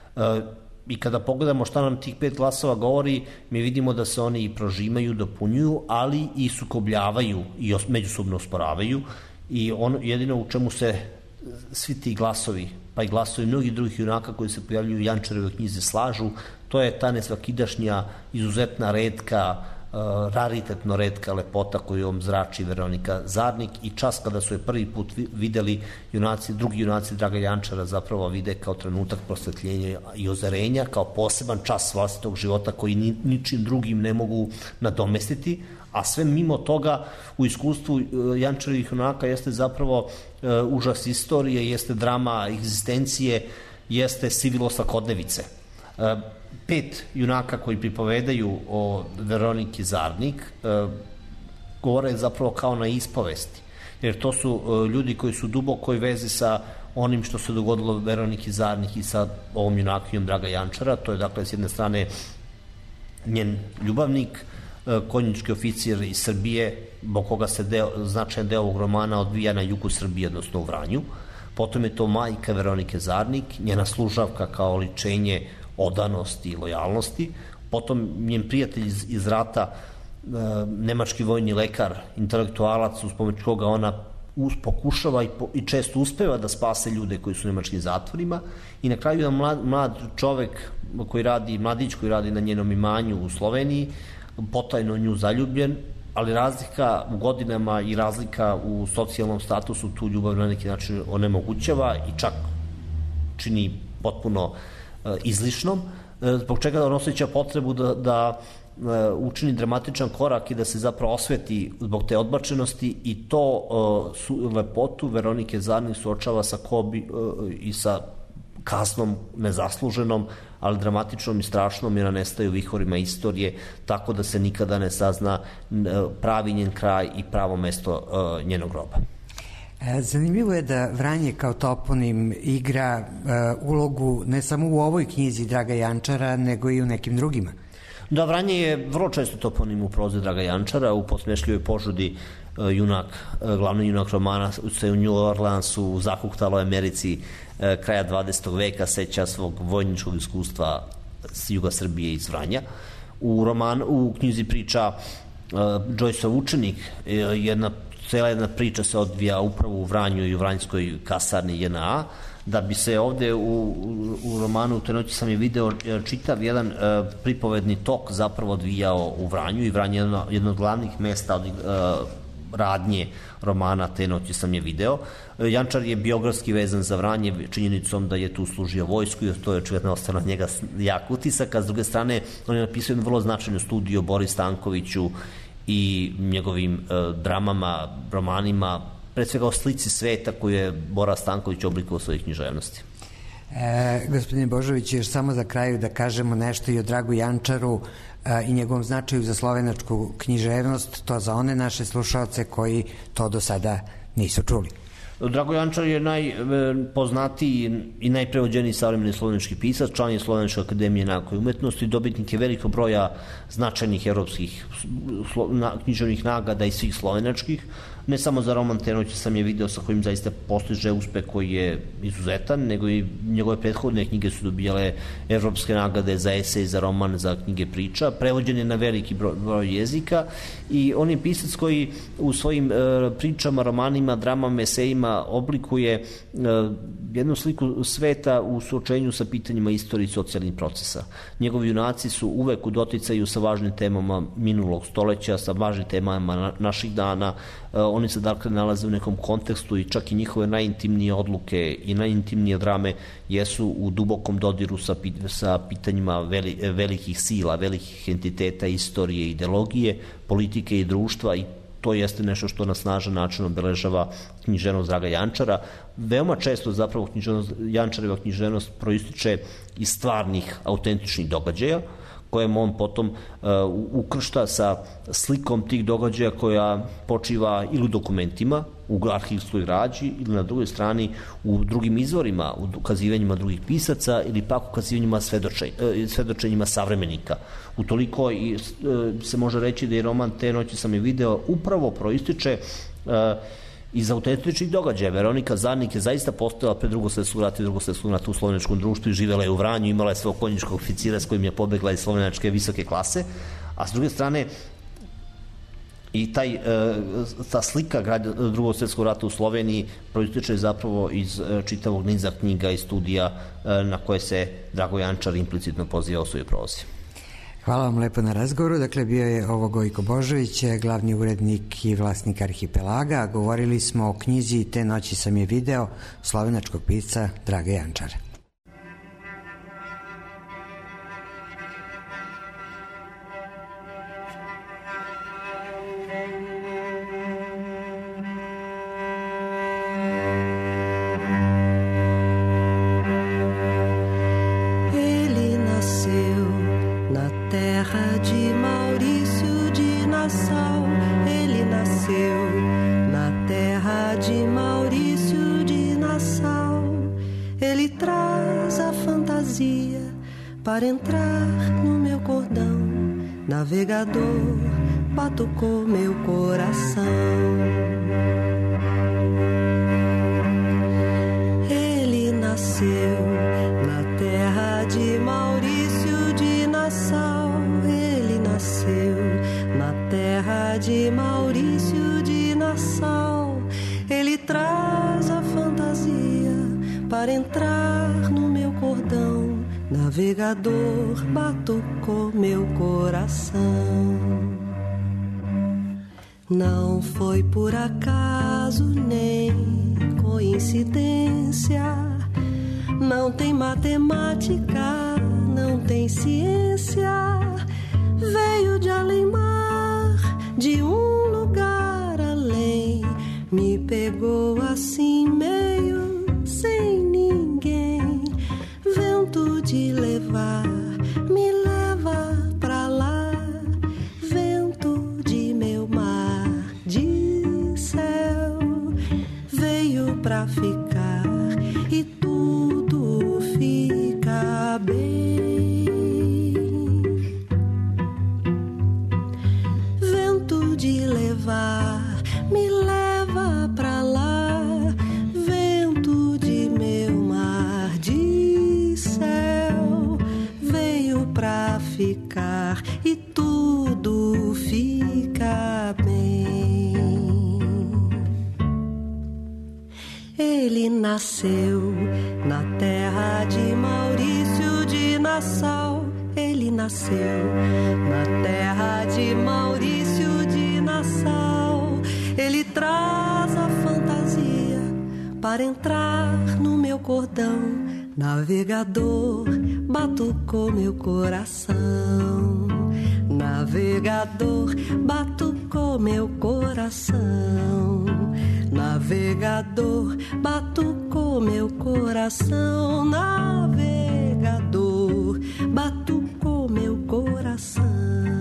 I kada pogledamo šta nam tih 5 glasova govori, mi vidimo da se oni i prožimaju, dopunjuju, ali i sukobljavaju i međusobno osporavaju. I jedino u čemu se svi ti glasovi, pa i glasovi mnogih drugih junaka koji se pojavljuju u Jančarovoj knjizi slažu, to je ta nesvakidašnja, izuzetna, retka, raritetno retka lepota koju zrači Veronika Zarnik i čas kada su je prvi put videli drugi junaci Draga Jančara zapravo vide kao trenutak prosvetljenja i ozarenja, kao poseban čas vlastitog života koji ničim drugim ne mogu nadomestiti, a sve mimo toga u iskustvu Jančarovih junaka jeste zapravo užas istorije, jeste drama egzistencije, jeste sivilo svakodnevice. 5 junaka koji pripovedaju o Veroniki Zarnik govore zapravo kao na ispovesti, jer to su ljudi koji su dubokoj vezi sa onim što se dogodilo Veroniki Zarnik i sa ovom junakinjom Draga Jančara. To je dakle s jedne strane njen ljubavnik, konjički oficir iz Srbije, zbog koga se značajan deo ovog romana odvija na jugu Srbije, odnosno u Vranju. Potom je to majka Veronike Zarnik, njena služavka kao oličenje odanosti i lojalnosti. Potom njen prijatelj iz rata, nemački vojni lekar, intelektualac uz pomoć koga ona pokušava i često uspeva da spase ljude koji su u nemačkim zatvorima. I na kraju jedan mlad čovek mladić koji radi na njenom imanju u Sloveniji, potajno nju zaljubljen, ali razlika u godinama i razlika u socijalnom statusu tu ljubav na neki način onemogućava i čak čini potpuno izlišnom, zbog čega on osjeća potrebu da učini dramatičan korak i da se zapravo osveti zbog te odbačenosti i to lepotu Veronike Zarnik suočava sa i sa kaznom nezasluženom, ali dramatičnom i strašnom, jer nestaju vihorima istorije, tako da se nikada ne sazna pravi njen kraj i pravo mesto njenog groba. Zanimljivo je da Vranje kao toponim igra ulogu ne samo u ovoj knjizi Draga Jančara, nego i u nekim drugima. Da, Vranje je vrlo često toponim u prozi Draga Jančara. U Posmešljivoj požudi glavni junak romana se u New Orleansu, u zakuktaloj Americi kraja 20. veka seća svog vojničkog iskustva s juga Srbije iz Vranja. U knjizi priča Joyceov učenik, cela jedna priča se odvija upravo u Vranju i u vranjskoj kasarni JNA, da bi se ovde u romanu Te noći sam je video čitav jedan pripovedni tok zapravo odvijao u Vranju i Vranje je jedno od glavnih mesta radnje romana Te noći sam je video. Jančar je biografski vezan za Vranje činjenicom da je tu služio vojsku i to je očigledno ostalo na njega jak utisak, a s druge strane on je napisao jednu vrlo značajnu studiju o Boris Stankoviću i njegovim dramama, romanima, pre svega o slici sveta koju je Bora Stanković oblikovao u svojoj književnosti. Gospodine Božović, još samo za kraju da kažemo nešto i o Dragu Jančaru i njegovom značaju za slovenačku književnost, to za one naše slušaoce koji to do sada nisu čuli. Drago Jančar je najpoznatiji i najprevođeniji savremeni slovenački pisac, član je Slovenačke akademije nauke i umetnosti, dobitnik je velikog broja značajnih evropskih književnih nagrada i svih slovenačkih. Ne samo za roman Te noći sam je video sa kojim zaista postiže uspeh koji je izuzetan, nego i njegove prethodne knjige su dobijale evropske nagrade za esej, za roman, za knjige priča. Prevođen je na veliki broj jezika i on je pisac koji u svojim pričama, romanima, dramama, esejima oblikuje jednu sliku sveta u suočenju sa pitanjima istorije i socijalnih procesa. Njegovi junaci su uvek u doticaju sa važnim temama minulog stoleća, sa važnim temama naših dana. Oni se dakle nalaze u nekom kontekstu i čak i njihove najintimnije odluke i najintimnije drame jesu u dubokom dodiru sa pitanjima velikih sila, velikih entiteta, istorije, ideologije, politike i društva, i to jeste nešto što na snažan način obeležava književnost Draga Jančara. Veoma često zapravo Jančareva književnost proističe iz stvarnih, autentičnih događaja, kojem on potom ukršta sa slikom tih događaja koja počiva ili u dokumentima, u arhivskoj građi, ili na drugoj strani u drugim izvorima, u ukazivanjima drugih pisaca ili pak ukazivanjima svedočenjima savremenika. Utoliko se može reći da je roman Te noći sam je video upravo proističe iz autentičnih događaja. Veronika Zarnik je zaista postojala pre Drugog svetskog rata i Drugog svetskog rata u slovenačkom društvu i živela je u Vranju, imala je svog konjičkog oficira s kojim je pobegla iz slovenačke visoke klase, a s druge strane i ta slika Drugog svetskog rata u Sloveniji proističe zapravo iz čitavog niza knjiga i studija na koje se Drago Jančar implicitno pozivao u svojoj prozi. Hvala vam lepo na razgovoru. Dakle, bio je ovo Gojko Božović, glavni urednik i vlasnik Arhipelaga. Govorili smo o knjizi Te noći sam je video slovenačkog pisca Draga Jančara. Para entrar no meu cordão, navegador, batucou meu coração. Ele nasceu na terra de Maurício de Nassau. Ele nasceu na terra de Maurício de Nassau. Ele traz a fantasia para entrar no meu cordão. Navegador, batucou meu coração. Não foi por acaso nem coincidência. Não tem matemática, não tem ciência. Veio de além-mar, de um lugar além. Me pegou assim meio sem ninguém. Vento de levar, me leva pra lá. Vento de meu mar, de céu. Veio pra ficar e tudo fica bem. Vento de levar, me leva pra lá. Vento de meu mar, de céu, veio pra ficar e tudo fica bem. Ele nasceu na terra de Maurício de Nassau. Ele nasceu na terra de Maurício de Nassau. Ele traz a fantasia para entrar no meu cordão. Navegador, batucou meu coração. Navegador, batucou meu coração. navegador, batucou meu coração, navegador, batucou meu coração.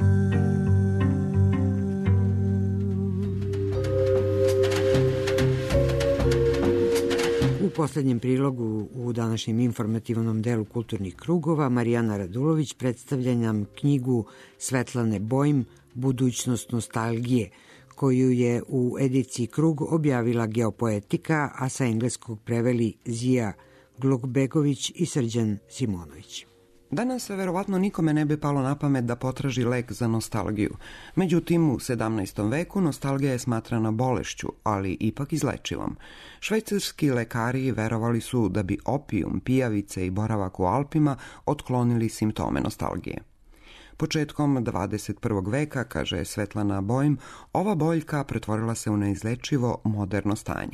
U posljednjem prilogu u današnjem informativnom delu Kulturnih krugova Marijana Radulović predstavlja nam knjigu Svetlane Bojm Budućnost nostalgije, koju je u ediciji Krug objavila Geopoetika, a sa engleskog preveli Zija Glukbegović i Srđan Simonović. Danas verovatno nikome ne bi palo na pamet da potraži lek za nostalgiju. Međutim, u 17. veku nostalgija je smatrana bolešću, ali ipak izlečivom. Švajcarski lekari verovali su da bi opijum, pijavice i boravak u Alpima otklonili simptome nostalgije. Početkom 21. veka, kaže Svetlana Bojm, ova boljka pretvorila se u neizlečivo moderno stanje.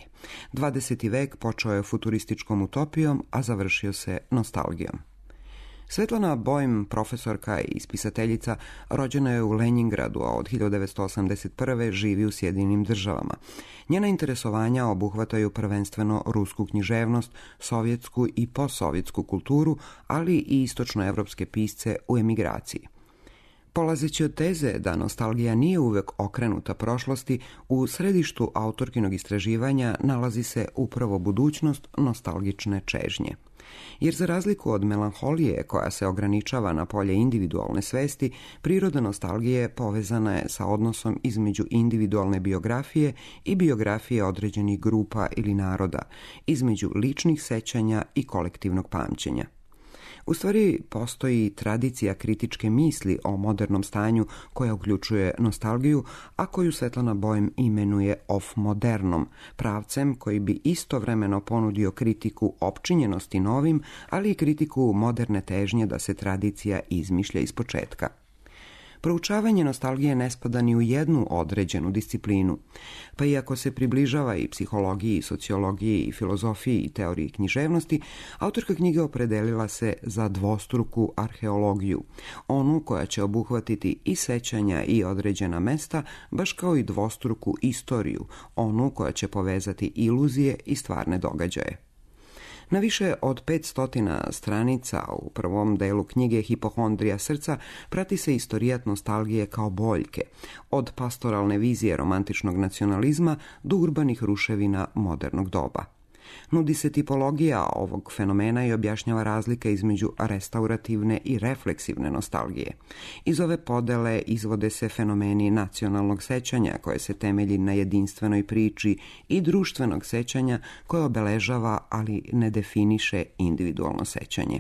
20. vek počeo je futurističkom utopijom, a završio se nostalgijom. Svetlana Bojm, profesorka i spisateljica, rođena je u Lenjingradu, a od 1981. živi u Sjedinim državama. Njena interesovanja obuhvataju prvenstveno rusku književnost, sovjetsku i postsovjetsku kulturu, ali i istočnoevropske pisce u emigraciji. Polazeći od teze da nostalgija nije uvek okrenuta prošlosti, u središtu autorkinog istraživanja nalazi se upravo budućnost nostalgične čežnje. Jer za razliku od melanholije koja se ograničava na polje individualne svesti, priroda nostalgije povezana je sa odnosom između individualne biografije i biografije određenih grupa ili naroda, između ličnih sećanja i kolektivnog pamćenja. U stvari, postoji tradicija kritičke misli o modernom stanju koja uključuje nostalgiju, a koju Svetlana Bojm imenuje off-modernom, pravcem koji bi istovremeno ponudio kritiku opčinjenosti novim, ali i kritiku moderne težnje da se tradicija izmišlja iz početka. Proučavanje nostalgije ne spada ni u jednu određenu disciplinu, pa iako se približava i psihologiji, i sociologiji, i filozofiji, i teoriji književnosti, autorka knjige opredelila se za dvostruku arheologiju, onu koja će obuhvatiti i sećanja i određena mesta, baš kao i dvostruku istoriju, onu koja će povezati iluzije i stvarne događaje. Na više od 500 stranica u prvom delu knjige Hipohondrija srca prati se istorijat nostalgije kao boljke, od pastoralne vizije romantičnog nacionalizma do urbanih ruševina modernog doba. Nudi se tipologija ovog fenomena i objašnjava razlika između restaurativne i refleksivne nostalgije. Iz ove podele izvode se fenomeni nacionalnog sećanja koje se temelji na jedinstvenoj priči i društvenog sećanja koje obeležava, ali ne definiše individualno sećanje.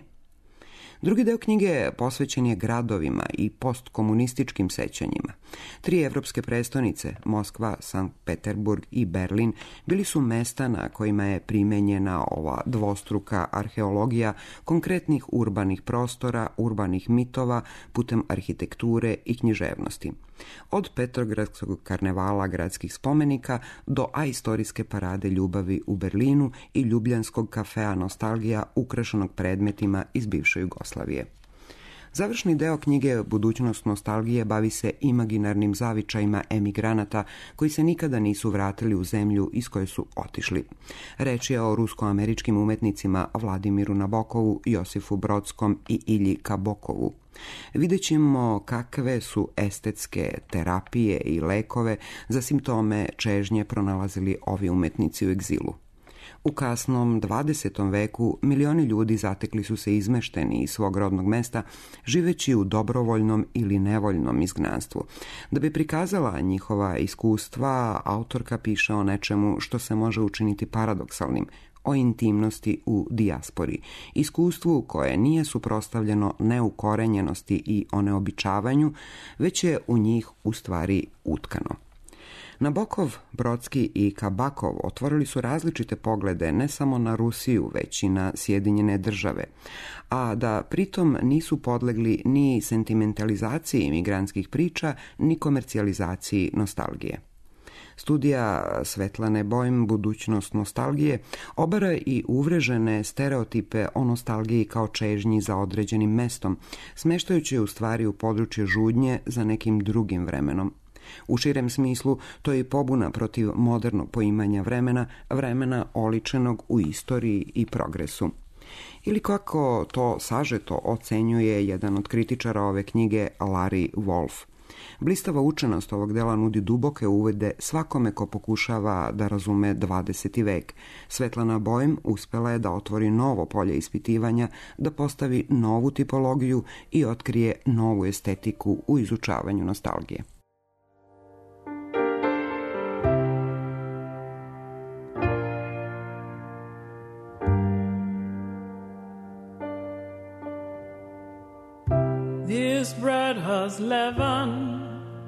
Drugi deo knjige posvećen je gradovima i postkomunističkim sećanjima. 3 evropske prestonice, Moskva, Sankt Peterburg i Berlin, bili su mesta na kojima je primenjena ova dvostruka arheologija konkretnih urbanih prostora, urbanih mitova putem arhitekture i književnosti. Od Petrogradskog karnevala gradskih spomenika do aistorijske parade ljubavi u Berlinu i ljubljanskog kafea Nostalgija ukrašenog predmetima iz bivše Jugoslavije. Završni deo knjige Budućnost nostalgije bavi se imaginarnim zavičajima emigranata koji se nikada nisu vratili u zemlju iz koje su otišli. Reč je o rusko-američkim umetnicima Vladimiru Nabokovu, Josifu Brodskom i Ilji Kabokovu. Vidjet ćemo kakve su estetske terapije i lekove za simptome čežnje pronalazili ovi umetnici u egzilu. U kasnom 20. veku milioni ljudi zatekli su se izmešteni iz svog rodnog mesta, živeći u dobrovoljnom ili nevoljnom izgnanstvu. Da bi prikazala njihova iskustva, autorka piše o nečemu što se može učiniti paradoksalnim, o intimnosti u dijaspori, iskustvu koje nije suprotstavljeno neukorenjenosti i oneobičavanju, već je u njih u stvari utkano. Nabokov, Brodski i Kabakov otvorili su različite poglede ne samo na Rusiju, već i na Sjedinjene države, a da pritom nisu podlegli ni sentimentalizaciji imigrantskih priča, ni komercijalizaciji nostalgije. Studija Svetlane Bojm Budućnost nostalgije obara i uvrežene stereotipe o nostalgiji kao čežnji za određenim mestom, smeštajući u stvari u područje žudnje za nekim drugim vremenom. U širem smislu, to je pobuna protiv modernog poimanja vremena, vremena oličenog u istoriji i progresu. Ili kako to sažeto ocenjuje jedan od kritičara ove knjige, Larry Wolff. Blistava učenost ovog dela nudi duboke uvede svakome ko pokušava da razume 20. vek. Svetlana Bojem uspela je da otvori novo polje ispitivanja, da postavi novu tipologiju i otkrije novu estetiku u izučavanju nostalgije. This bread has leaven,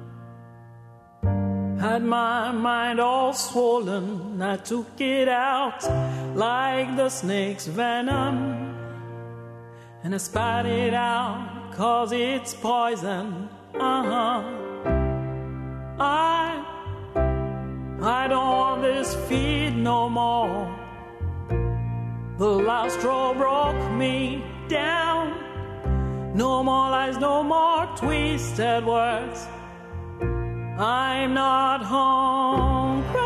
had my mind all swollen. I took it out like the snake's venom, and I spat it out 'cause it's poison. I don't want this feed no more. The last straw broke me down. No more lies, no more twisted words. I'm not hungry.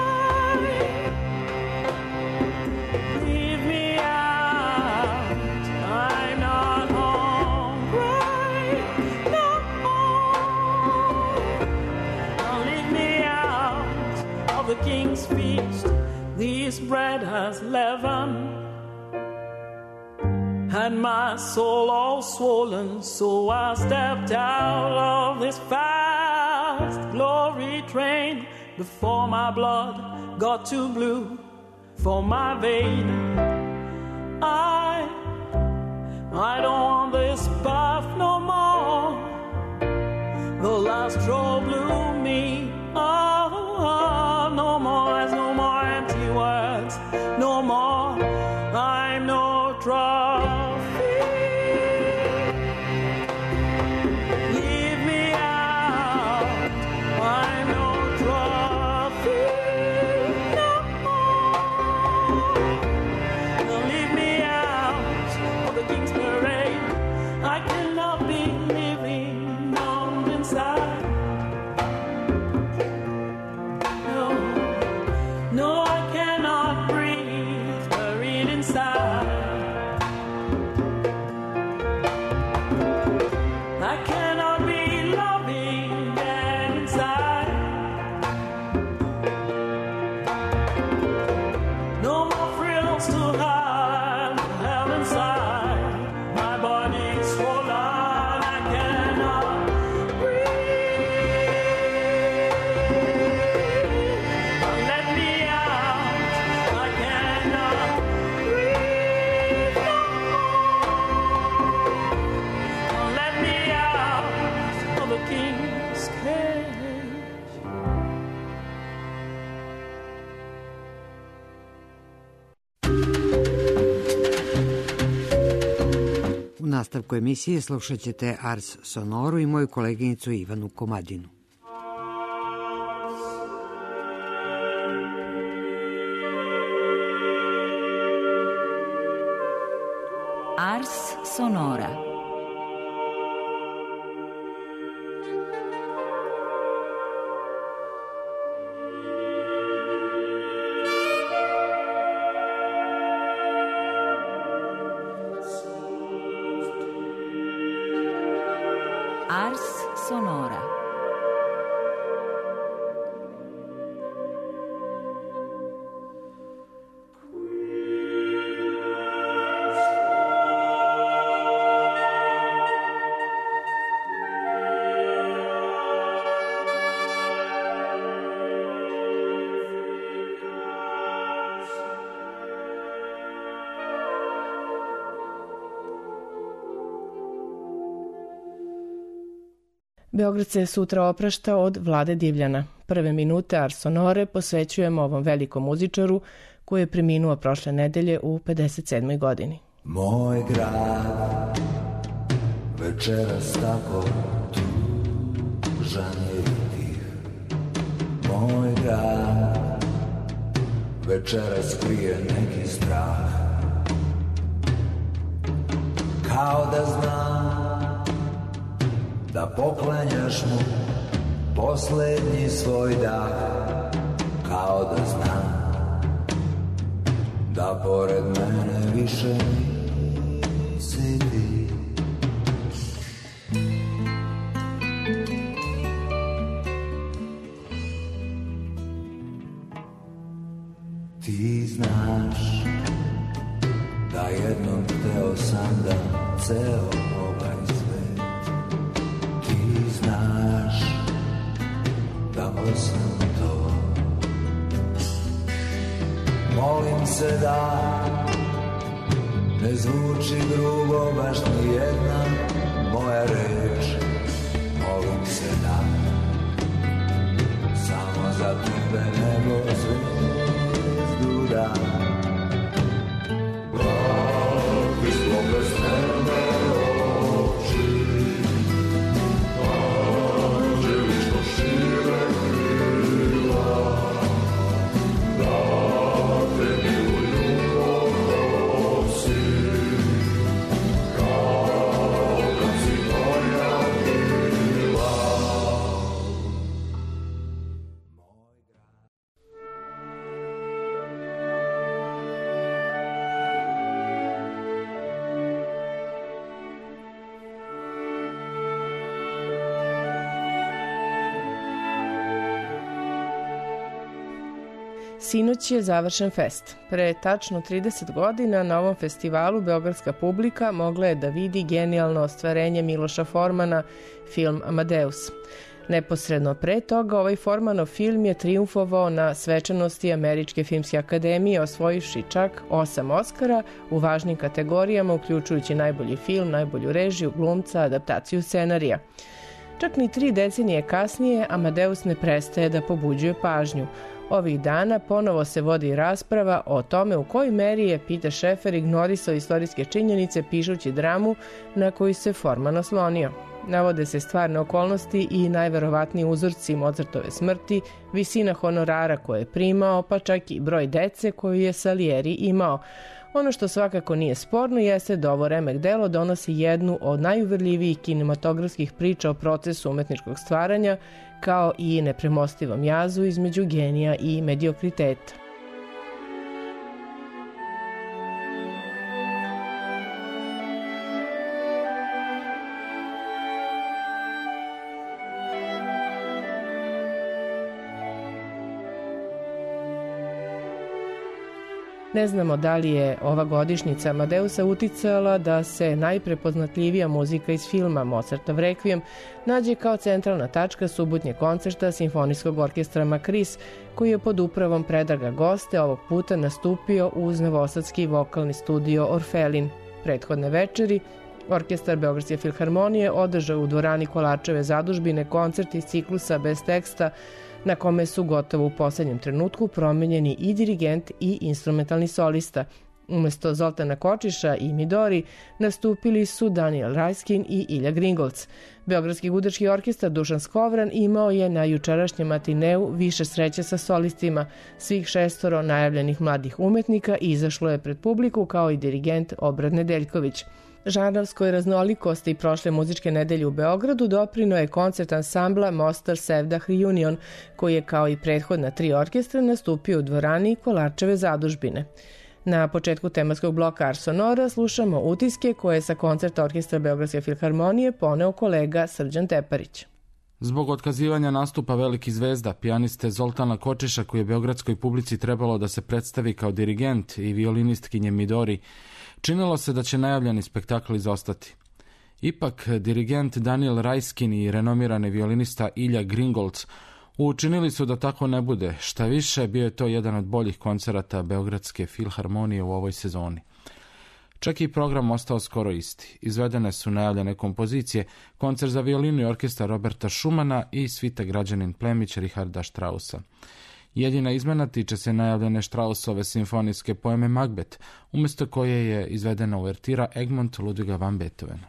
Leave me out. I'm not hungry. No more. Now leave me out of the king's feast. This bread has leaven, had my soul all swollen, so I stepped out of this fast glory train before my blood got too blue for my vein. I don't want this path no more. The last straw blew me. No more lies, no more empty words, no more. I'm no trophy. Leave me out. I'm no trophy. No more. Now leave me out of the king's parade. I cannot be living on inside. No, I cannot breathe buried inside. I cannot be loving dead inside. No more thrills to hide held inside. My body's swollen, I cannot breathe. Let me out, I cannot breathe no more. Let me out of the king's cage. U nastavku emisije slušat ćete Ars Sonoru i moju koleginicu Ivanu Komadinu. Ars Sonora. Ars Sonora. Beograd se sutra oprašta od Vlade Divljana. Prve minute Ars Sonore posvećujemo ovom velikom muzičaru koji je preminuo prošle nedelje u 57. godini. Moj grad večeras tako tužan je i tih. Moj grad večeras krije neki strah. Kao da znam da poklanjaš mu Poslednji svoj dah, kao da znam da pored mene više nisi ti. Ti znaš da jednom hteo sam da ceo ovaj svet. Ti znaš da sam to. Molim se da ne zvuči grubo baš ni jedna moja reč. Molim se da samo za tebe nebo zvezdu dam. Vrati smo bez tebe oči, anđelično šire krila, da te milu ljubav nosi, kao kad si moja bila. Sinoć je završen fest. Pre tačno 30 godina na ovom festivalu beogradska publika mogla je da vidi genijalno ostvarenje Miloša Formana, film Amadeus. Neposredno pre toga ovaj Formanov film je triumfovao na svečanosti Američke filmske akademije, osvojivši čak 8 Oskara u važnim kategorijama, uključujući najbolji film, najbolju režiju, glumca, adaptaciju scenarija. Čak ni 3 decenije kasnije Amadeus ne prestaje da pobuđuje pažnju. Ovih dana ponovo se vodi rasprava o tome u kojoj meri je Peter Sheffer ignorisao istorijske činjenice pišući dramu na koju se Forman oslonio. Navode se stvarne okolnosti i najverovatniji uzorci Mozartove smrti, visina honorara koje je primao, pa čak i broj dece koju je Salieri imao. Ono što svakako nije sporno jeste da ovo remek delo donosi jednu od najuverljivijih kinematografskih priča o procesu umetničkog stvaranja, kao i nepremostivom jazu između genija i mediokriteta. Ne znamo da li je ova godišnjica Amadeusa uticala da se najprepoznatljivija muzika iz filma Mozartov Rekvijem nađe kao centralna tačka subotnjeg koncerta Simfonijskog orkestra Makris, koji je pod upravom Predraga Goste ovog puta nastupio uz novosadski vokalni studio Orfelin. Prethodne večeri Orkestar Beogradske filharmonije održao u dvorani Kolarčeve zadužbine koncert iz ciklusa Bez teksta, na kome su gotovo u poslednjem trenutku promenjeni i dirigent i instrumentalni solista. Umesto Zoltana Kočiša i Midori nastupili su Daniel Rajskin i Ilja Gringolc. Beogradski gudački orkestar Dušan Skovran imao je na jučerašnjem matineu više sreće sa solistima. Svih 6 najavljenih mladih umetnika izašlo je pred publiku, kao i dirigent Obrad Nedeljković. Žanrovskoj raznolikosti prošle muzičke nedelje u Beogradu doprineo je koncert ansambla Mostar Sevdah Reunion, koji je kao i prethodna 3 orkestra nastupio u dvorani Kolarčeve zadužbine. Na početku tematskog bloka Ars Sonora slušamo utiske koje je sa koncerta Orkestra Beogradske filharmonije poneo kolega Srđan Teparić. Zbog otkazivanja nastupa velikih zvezda, pijaniste Zoltana Kočiša, koji je beogradskoj publici trebalo da se predstavi kao dirigent, i violinistkinje Midori, činilo se da će najavljeni spektakl izostati. Ipak, dirigent Daniel Rajskin i renomirani violinista Ilja Gringolc učinili su da tako ne bude. Šta više, bio je to jedan od boljih koncerata Beogradske filharmonije u ovoj sezoni. Čak i program ostao skoro isti. Izvedene su najavljene kompozicije, koncert za violinu i orkestar Roberta Schumana i svita Građanin plemić Richarda Straussa. Jedina izmena tiče se najavljene Straussove simfonijske poeme Macbeth, umjesto koje je izvedena uvertira Egmont Ludwiga van Beethovena.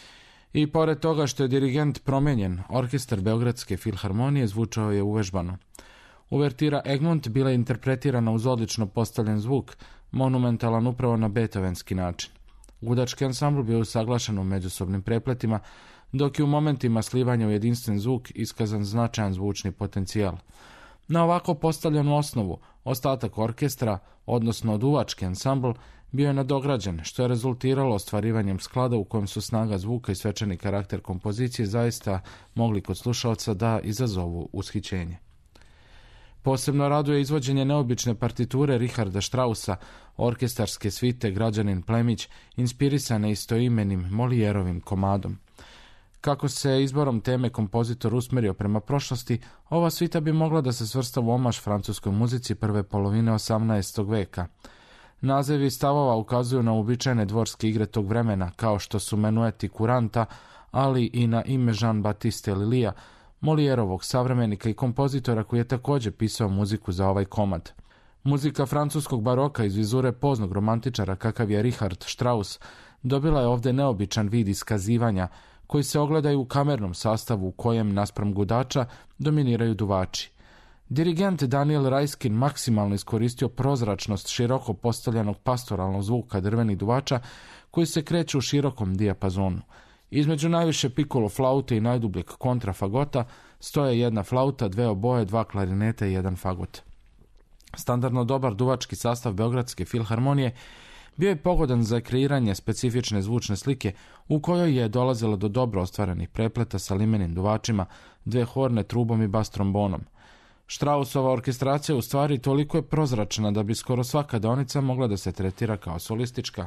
I pored toga što je dirigent promenjen, orkestar Beogradske filharmonije zvučao je uvežbano. Uvertira Egmont bila je interpretirana uz odlično postavljen zvuk, monumentalan upravo na beethovenski način. Gudački ansambl bio usaglašen u međusobnim prepletima, dok je u momentima slivanja u jedinstven zvuk iskazan značajan zvučni potencijal. Na ovako postavljenu osnovu, ostatak orkestra, odnosno duvački ansambl, bio je nadograđen, što je rezultiralo ostvarivanjem sklada u kojem su snaga zvuka i svečani karakter kompozicije zaista mogli kod slušalca da izazovu ushićenje. Posebno raduje izvođenje neobične partiture Richarda Straussa, orkestarske svite Građanin Plemić, inspirisane istoimenim Molièrovim komadom. Kako se izborom teme kompozitor usmerio prema prošlosti, ova svita bi mogla da se svrsta u omaž francuskoj muzici prve polovine 18. veka. Nazivi stavova ukazuju na uobičajene dvorske igre tog vremena, kao što su menueti kuranta, ali i na ime Jean-Baptiste Lilija, Molièrovog savremenika i kompozitora koji je također pisao muziku za ovaj komad. Muzika francuskog baroka iz vizure poznog romantičara kakav je Richard Strauss dobila je ovdje neobičan vid iskazivanja koji se ogledaju u kamernom sastavu u kojem, naspram gudača, dominiraju duvači. Dirigent Daniel Raiskin maksimalno iskoristio prozračnost široko postavljenog pastoralnog zvuka drvenih duvača koji se kreću u širokom dijapazonu. Između najviše pikolo flaute i najdubljeg kontrafagota stoje jedna flauta, dve oboje, dva klarineta i jedan fagot. Standardno dobar duvački sastav Beogradske filharmonije bio je pogodan za kreiranje specifične zvučne slike u kojoj je dolazilo do dobro ostvarenih prepleta sa limenim duvačima, dve horne, trubom i bas trombonom. Straussova orkestracija u stvari toliko je prozračna da bi skoro svaka deonica mogla da se tretira kao solistička.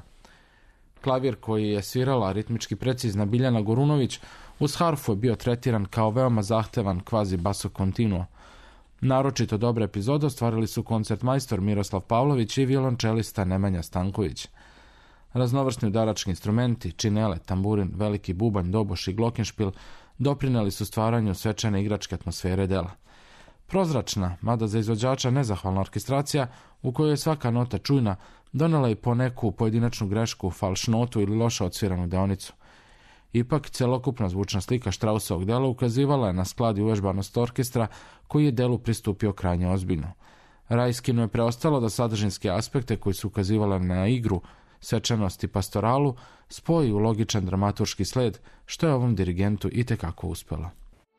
Klavir koji je svirala ritmički precizna Biljana Gorunović uz harfu je bio tretiran kao veoma zahtevan kvazi basso continuo. Naročito dobre epizode ostvarili su koncertmajstor Miroslav Pavlović i violončelista Nemanja Stanković. Raznovrsni udarački instrumenti, činele, tamburin, veliki bubanj, doboš i glockenspiel doprineli su stvaranju svečane igračke atmosfere dela. Prozračna, mada za izvođača nezahvalna orkestracija, u kojoj je svaka nota čujna, donela i po neku pojedinačnu grešku, falš notu ili loše odsviranu deonicu. Ipak, celokupna zvučna slika Straussovog dela ukazivala je na sklad i uvežbanost orkestra, koji je delu pristupio krajnje ozbiljno. Raiskinu je preostalo da sadržinske aspekte koji su ukazivale na igru, svečanost i pastoralu spoji u logičan dramaturški sled, što je ovom dirigentu itekako uspelo.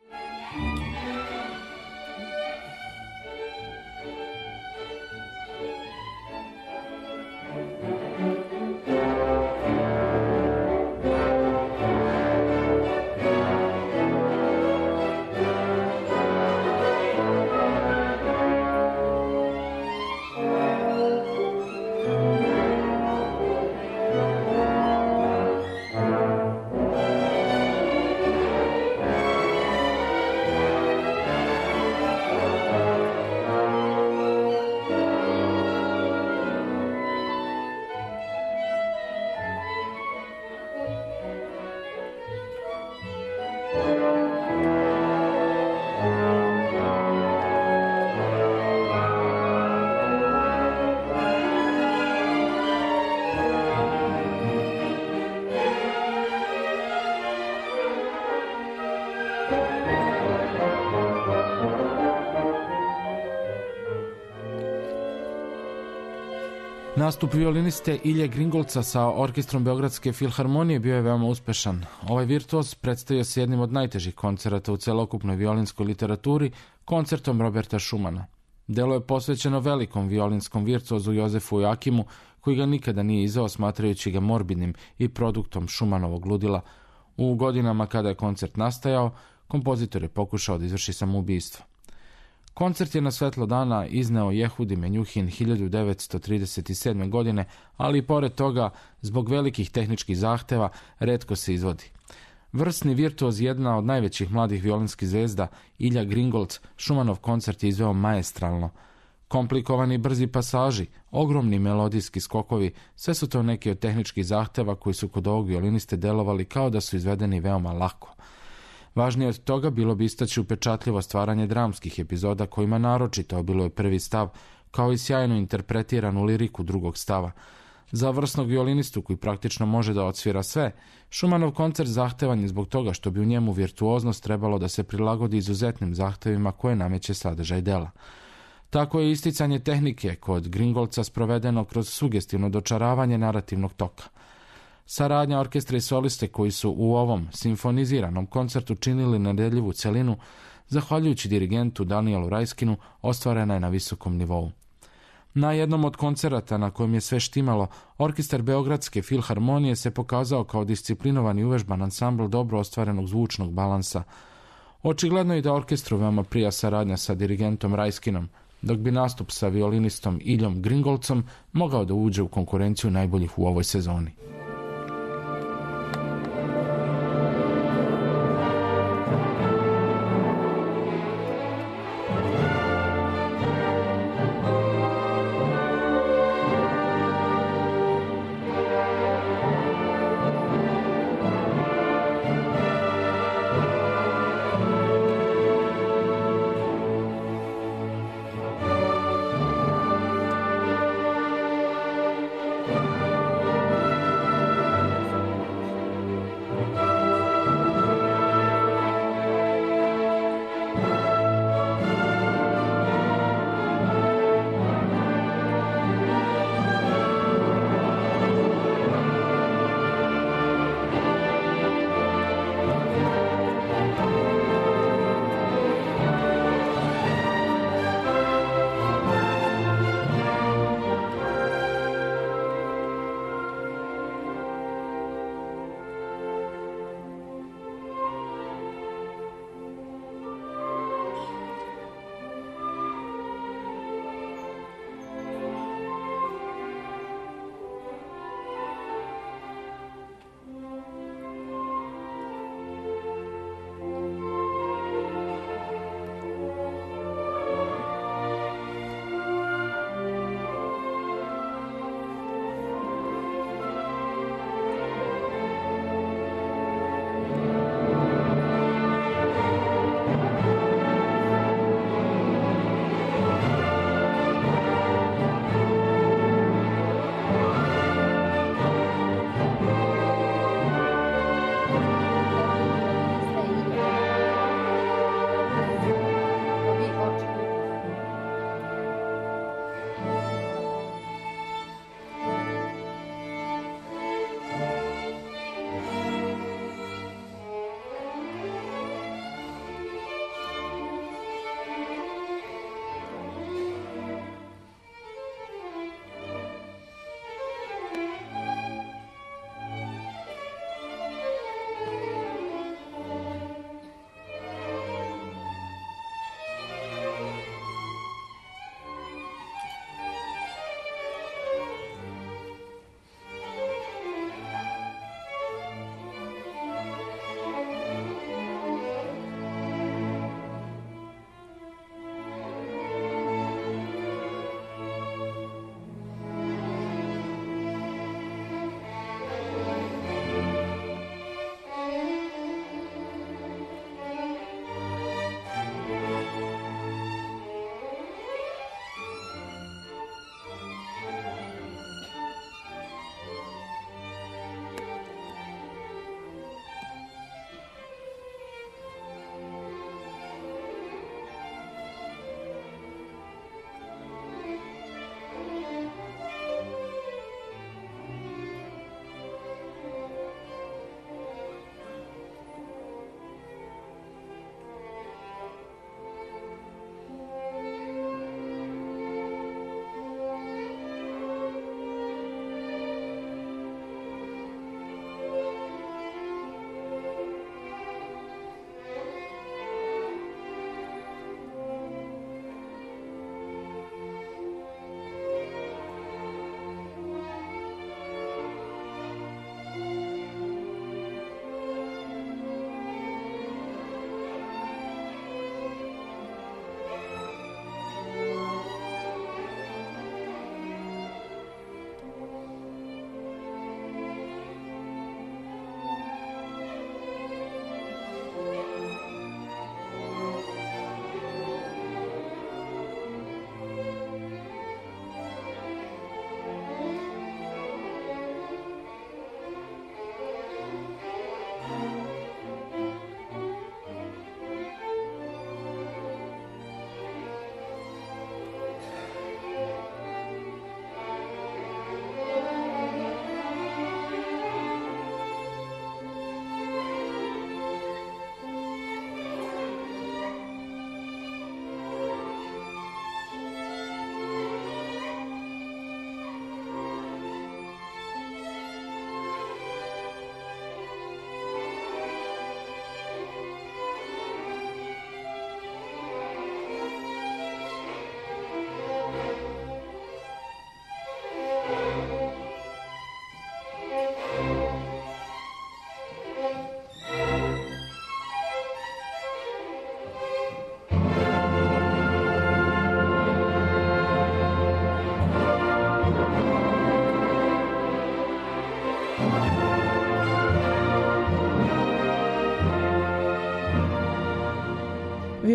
Nastup violiniste Ilje Gringolca sa orkestrom Beogradske filharmonije bio je veoma uspešan. Ovaj virtuoz predstavio se jednim od najtežih koncerata u celokupnoj violinskoj literaturi, koncertom Roberta Schumana. Delo je posvećeno velikom violinskom virtuozu Jozefu Joakimu, koji ga nikada nije izao smatrajući ga morbidnim i produktom Schumannovog ludila. U godinama kada je koncert nastajao, kompozitor je pokušao da izvrši samoubistvo. Koncert je na svetlo dana izneo Jehudi Menjuhin 1937. godine, ali i pored toga, zbog velikih tehničkih zahteva, retko se izvodi. Vrsni virtuoz, jedna od najvećih mladih violinskih zvezda, Ilja Gringolc, Schumannov koncert je izveo maestralno. Komplikovani brzi pasaži, ogromni melodijski skokovi, sve su to neki od tehničkih zahteva koji su kod ovog violiniste delovali kao da su izvedeni veoma lako. Važnije od toga bilo bi istaći upečatljivo stvaranje dramskih epizoda kojima naročito obiluje prvi stav, kao i sjajno interpretiranu liriku drugog stava. Za vrsnog violinistu koji praktično može da odsvira sve, Schumannov koncert zahtevan je zbog toga što bi u njemu virtuoznost trebalo da se prilagodi izuzetnim zahtevima koje nameće sadržaj dela. Tako je isticanje tehnike kod Gringolca sprovedeno kroz sugestivno dočaravanje narativnog toka. Saradnja orkestra i soliste koji su u ovom simfoniziranom koncertu činili nedeljivu celinu, zahvaljujući dirigentu Danielu Rajskinu, ostvarena je na visokom nivou. Na jednom od koncerata na kojem je sve štimalo, orkestar Beogradske filharmonije se pokazao kao disciplinovan i uvežban ansambl dobro ostvarenog zvučnog balansa. Očigledno je da orkestru veoma prija saradnja sa dirigentom Rajskinom, dok bi nastup sa violinistom Iljom Gringolcom mogao da uđe u konkurenciju najboljih u ovoj sezoni.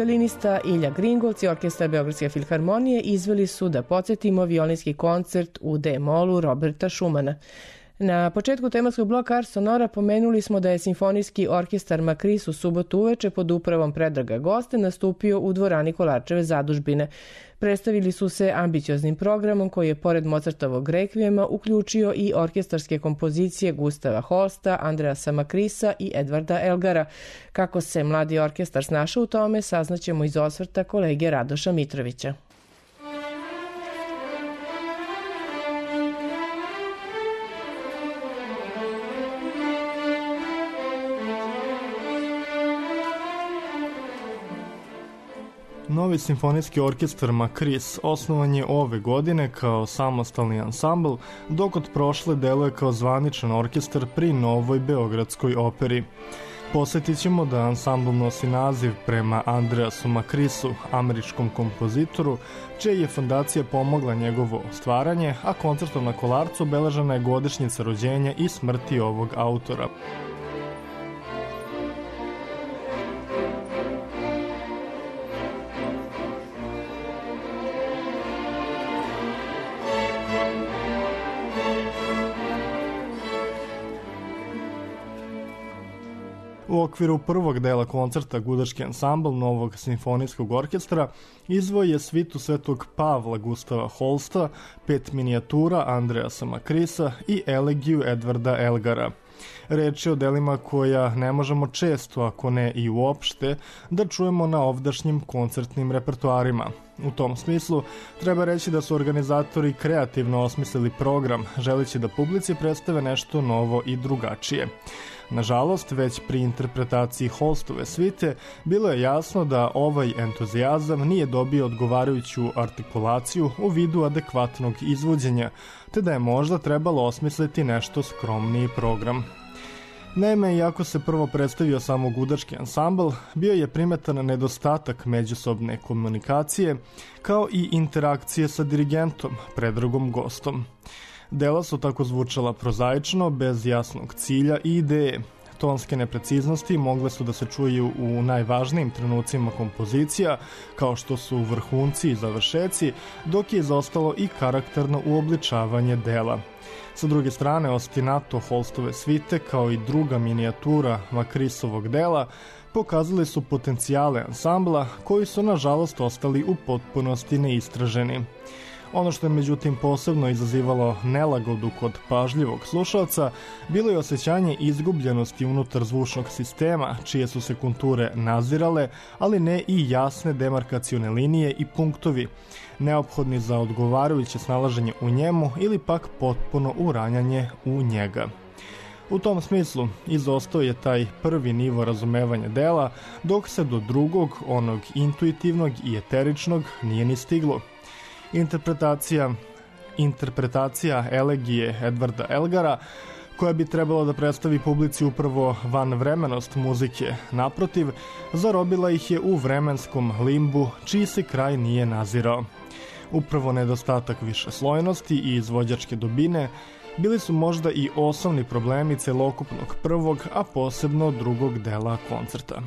Violinista Ilja Gringovc i Orkestar Beogradske filharmonije izveli su, da podsjetimo, violinski koncert u D-molu Roberta Schumana. Na početku tematskog bloka Ars Sonora pomenuli smo da je Simfonijski orkestar Makris u subotu uveče pod upravom Predraga Goste nastupio u dvorani Kolarčeve zadužbine. Predstavili su se ambicioznim programom koji je pored Mozartovog rekvijema uključio i orkestarske kompozicije Gustava Holsta, Andreasa Makrisa i Edvarda Elgara. Kako se mladi orkestar snašao u tome, saznaćemo iz osvrta kolege Radoša Mitrovića. Novi simfonijski orkestar Makris osnovan je ove godine kao samostalni ansambl, dok od prošle deluje kao zvaničan orkestar pri Novoj Beogradskoj operi. Posjetit ćemo da ansambl nosi naziv prema Andreasu Makrisu, američkom kompozitoru, čija je fondacija pomogla njegovo stvaranje, a koncertom na Kolarcu obeležena je godišnjica rođenja i smrti ovog autora. U okviru prvog dela koncerta gudački ansambl Novog simfonijskog orkestra izvoj je svitu Svetog Pavla Gustava Holsta, 5 minijatura Andreasa Makrisa i elegiju Edvarda Elgara. Reč je o delima koja ne možemo često, ako ne i uopšte, da čujemo na ovdašnjim koncertnim repertoarima. U tom smislu treba reći da su organizatori kreativno osmislili program, želeći da publici predstave nešto novo i drugačije. Nažalost, već pri interpretaciji Holstove svite bilo je jasno da ovaj entuzijazam nije dobio odgovarajuću artikulaciju u vidu adekvatnog izvođenja, te da je možda trebalo osmisliti nešto skromniji program. Naime, iako se prvo predstavio samo gudački ansambl, bio je primetan nedostatak međusobne komunikacije, kao i interakcije sa dirigentom, Predragom Gostom. Dela su tako zvučala prozaično, bez jasnog cilja i ideje. Tonske nepreciznosti mogle su da se čuju u najvažnijim trenucima kompozicija, kao što su vrhunci i završeci, dok je izostalo i karakterno uobličavanje dela. Sa druge strane, ostinato Holstove svite, kao i druga minijatura Makrisovog dela, pokazali su potencijale ansambla koji su nažalost ostali u potpunosti neistraženi. Ono što je međutim posebno izazivalo nelagodu kod pažljivog slušalca bilo je osjećanje izgubljenosti unutar zvučnog sistema, čije su se konture nazirale, ali ne i jasne demarkacione linije i punktovi, neophodni za odgovarajuće snalaženje u njemu ili pak potpuno uranjanje u njega. U tom smislu, izostao je taj prvi nivo razumevanja dela, dok se do drugog, onog intuitivnog i eteričnog, nije ni stiglo. Interpretacija elegije Edvarda Elgara, koja bi trebalo da predstavi publici upravo vanvremenost muzike, naprotiv, zarobila ih je u vremenskom limbu, čiji se kraj nije nazirao. Upravo nedostatak višeslojnosti i izvođačke dubine bili su možda i osnovni problemi celokupnog prvog, a posebno drugog dela koncerta.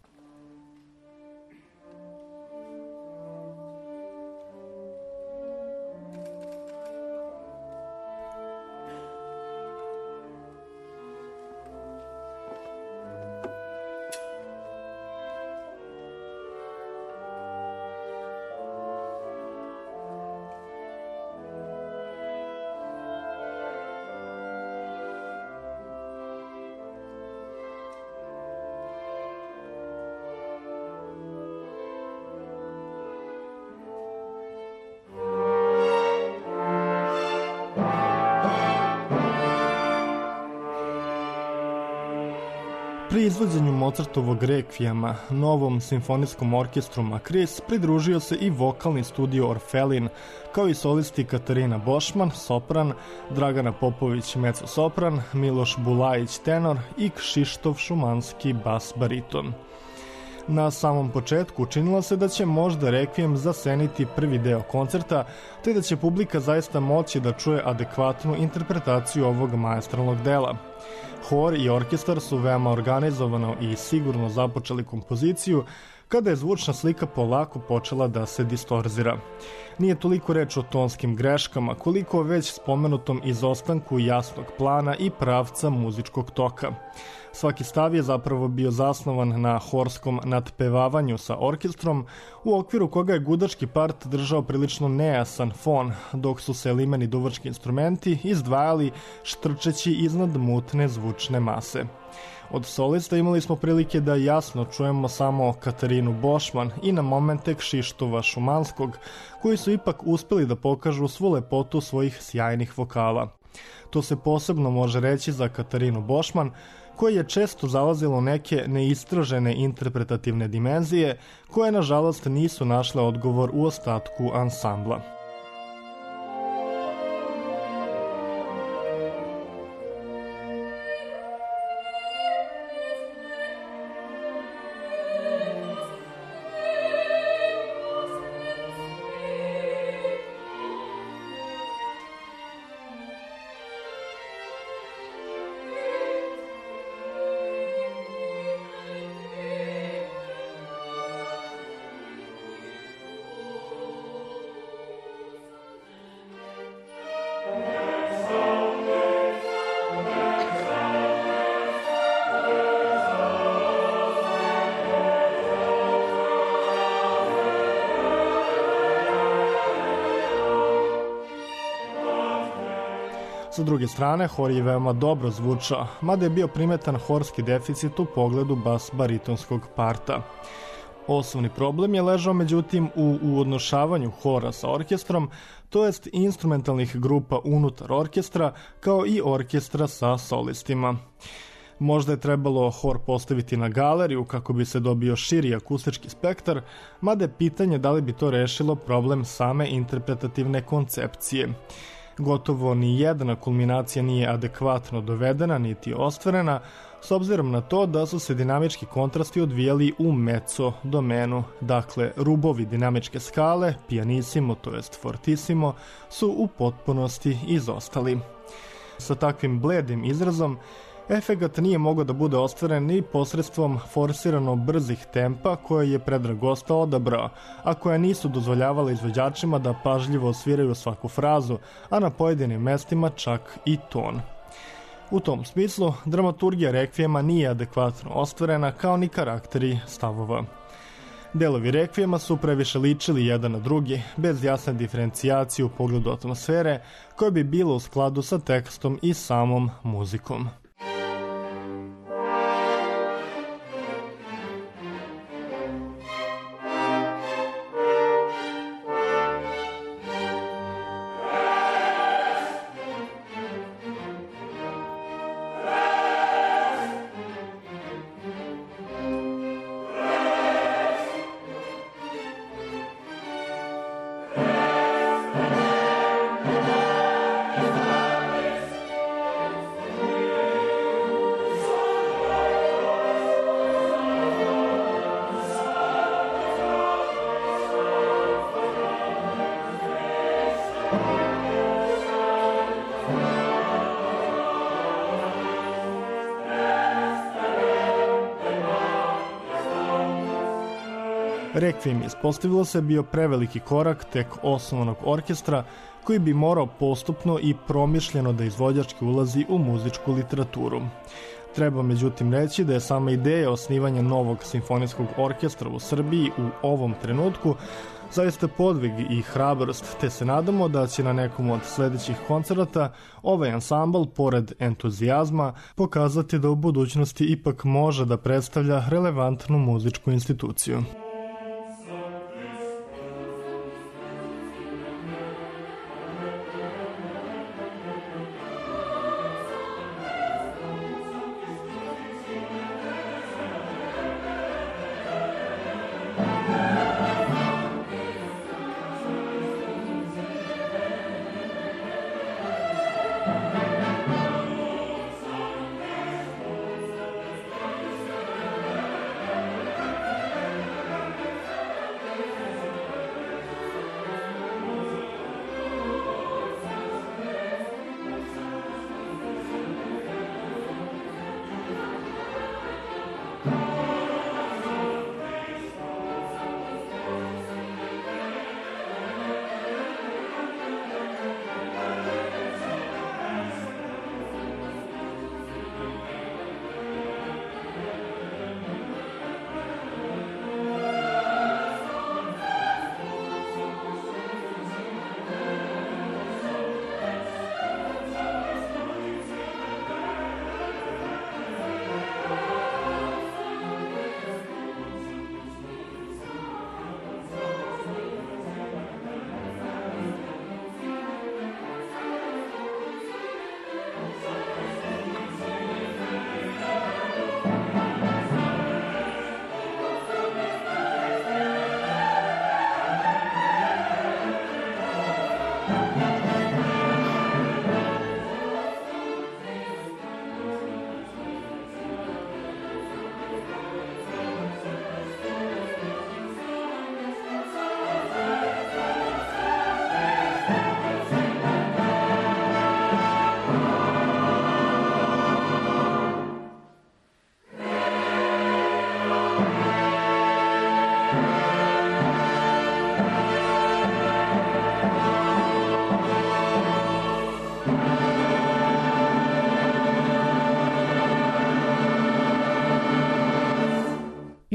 Pri izvođenju Mozartovog rekvijema Novom simfonijskom orkestru Makris pridružio se i vokalni studio Orfelin, kao i solisti Katarina Bošman, sopran, Dragana Popović, mezzo-sopran, Miloš Bulajić, tenor i Kšištof Šumanski, bas bariton. Na samom početku učinilo se da će možda rekvijem zaseniti prvi deo koncerta, te da će publika zaista moći da čuje adekvatnu interpretaciju ovog maestralnog dela. Hor i orkestar su veoma organizovano i sigurno započeli kompoziciju, kada je zvučna slika polako počela da se distorzira. Nije toliko reč o tonskim greškama, koliko već spomenutom izostanku jasnog plana i pravca muzičkog toka. Svaki stav je zapravo bio zasnovan na horskom nadpevavanju sa orkestrom, u okviru koga je gudački part držao prilično nejasan fon, dok su se limeni duvački instrumenti izdvajali štrčeći iznad mutne zvučne mase. Od solista imali smo prilike da jasno čujemo samo Katarinu Bošman i na momente Kšištova Šumanskog, koji su ipak uspeli da pokažu svu lepotu svojih sjajnih vokala. To se posebno može reći za Katarinu Bošman, koje je često zalazilo neke neistražene interpretativne dimenzije, koje nažalost nisu našle odgovor u ostatku ansambla. Sa druge strane, hor je veoma dobro zvučao, mada je bio primetan horski deficit u pogledu bas-baritonskog parta. Osnovni problem je ležao međutim u uodnošavanju hora sa orkestrom, to jest instrumentalnih grupa unutar orkestra, kao i orkestra sa solistima. Možda je trebalo hor postaviti na galeriju kako bi se dobio širi akustički spektar, mada je pitanje da li bi to rešilo problem same interpretativne koncepcije. Gotovo ni jedna kulminacija nije adekvatno dovedena niti ostvarena, s obzirom na to da su se dinamički kontrasti odvijali u mezzo domenu, dakle rubovi dinamičke skale, pianissimo, to jest fortissimo, su u potpunosti izostali. Sa takvim bledim izrazom, efekat nije mogao da bude ostvaren ni posredstvom forsirano brzih tempa koje je Predrag Gosta odabrao, a koja nisu dozvoljavale izvođačima da pažljivo sviraju svaku frazu, a na pojedinim mestima čak i ton. U tom smislu, dramaturgija rekvijema nije adekvatno ostvarena kao ni karakteri stavova. Delovi rekvijema su previše ličili jedan na drugi, bez jasne diferencijacije u pogledu atmosfere, koja bi bila u skladu sa tekstom i samom muzikom. Rekvijem ispostavilo se bio preveliki korak tek osnovnog orkestra koji bi morao postupno i promišljeno da izvođački ulazi u muzičku literaturu. Treba međutim reći da je sama ideja osnivanja novog simfonijskog orkestra u Srbiji u ovom trenutku zaista podvig i hrabrost, te se nadamo da će na nekom od sledećih koncerata ovaj ansambl, pored entuzijazma, pokazati da u budućnosti ipak može da predstavlja relevantnu muzičku instituciju.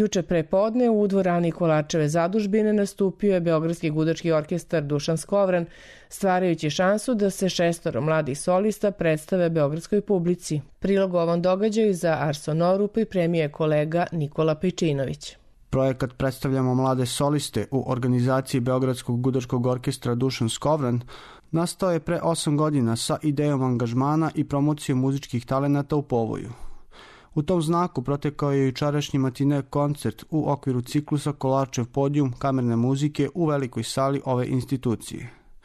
Juče pre podne u dvorani Kolačeve zadužbine nastupio je Beogradski gudački orkestar Dušan Skovran, stvarajući šansu da se 6 mladih solista predstave beogradskoj publici. Prilog ovom događaju za Ars Sonoru pripremio je kolega Nikola Pejčinović. Projekat Predstavljamo mlade soliste u organizaciji Beogradskog gudačkog orkestra Dušan Skovran nastao je pre 8 godina sa idejom angažmana i promocije muzičkih talenata u povoju. U tom znaku protekao je jučerašnji matine koncert u okviru ciklusa Kolačev podijum kamerne muzike u velikoj sali ove institucije.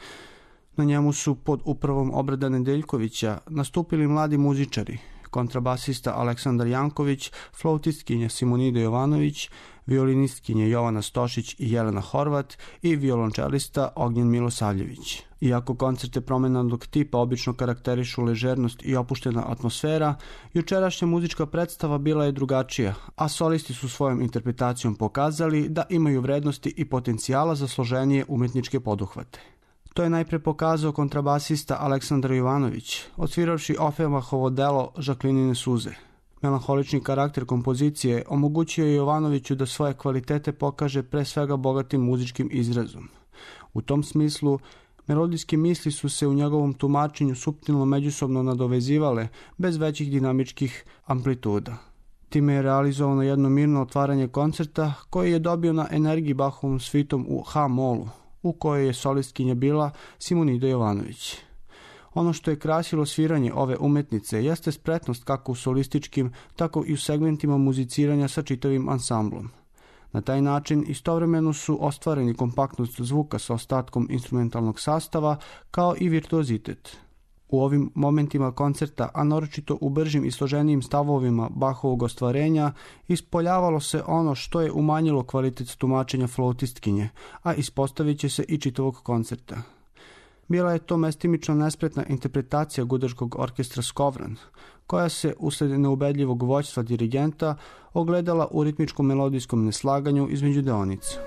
Na njemu su pod upravom Obrada Nedeljkovića nastupili mladi muzičari, kontrabasista Aleksandar Janković, flautistkinja Simonida Jovanović, violinistkinja Jovana Stošić i Jelena Horvat i violončelista Ognjen Milosavljević. Iako koncerte promenadnog tipa obično karakterišu ležernost i opuštena atmosfera, jučerašnja muzička predstava bila je drugačija, a solisti su svojom interpretacijom pokazali da imaju vrednosti i potencijala za složenije umetničke poduhvate. To je najpre pokazao kontrabasista Aleksandar Jovanović, odsviravši Ofemahovo delo Žaklinine suze. Melanholični karakter kompozicije omogućio je Jovanoviću da svoje kvalitete pokaže pre svega bogatim muzičkim izrazom. U tom smislu, melodijske misli su se u njegovom tumačenju suptilno međusobno nadovezivale bez većih dinamičkih amplituda. Time je realizovano jedno mirno otvaranje koncerta koji je dobio na energiji Bachovom svitom u H-molu, u kojoj je solistkinja bila Simonida Jovanović. Ono što je krasilo sviranje ove umetnice jeste spretnost kako u solističkim, tako i u segmentima muziciranja sa čitavim ansamblom. Na taj način istovremeno su ostvareni kompaktnost zvuka sa ostatkom instrumentalnog sastava, kao i virtuozitet. U ovim momentima koncerta, a naročito u bržim i složenijim stavovima Bachovog ostvarenja, ispoljavalo se ono što je umanjilo kvalitet tumačenja flautistkinje, a ispostavit će se i čitavog koncerta. Bila je to mestimično nespretna interpretacija gudačkog orkestra Skovran, koja se usled neubedljivog vođstva dirigenta ogledala u ritmičkom melodijskom neslaganju između deonica.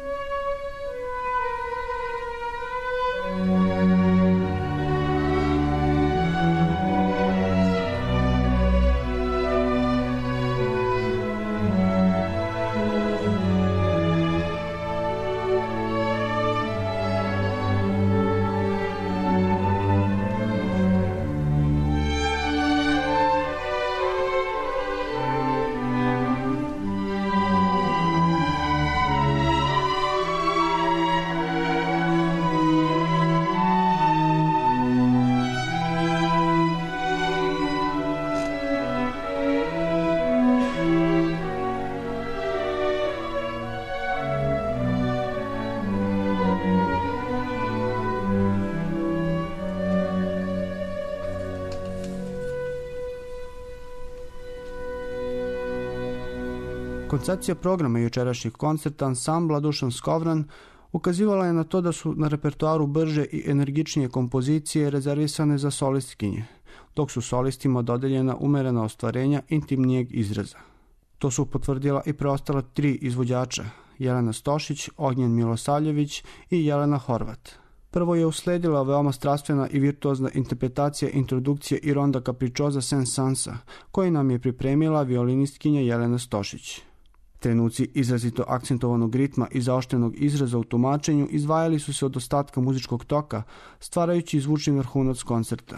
Koncepcija programa jučerašnjeg koncerta ansambla Dušan Skovran ukazivala je na to da su na repertoaru brže i energičnije kompozicije rezervisane za solistkinje, dok su solistima dodeljena umerena ostvarenja intimnijeg izraza. To su potvrdila i preostala 3 izvođača, Jelena Stošić, Ognjen Milosavljević i Jelena Horvat. Prvo je usledila veoma strastvena i virtuozna interpretacija introdukcije i ronda Capricciosa Saint-Sansa, koji nam je pripremila violinistkinja Jelena Stošić. Trenuci izrazito akcentovanog ritma i zaoštrenog izraza u tumačenju izdvajali su se od ostatka muzičkog toka, stvarajući zvučni vrhunac koncerta.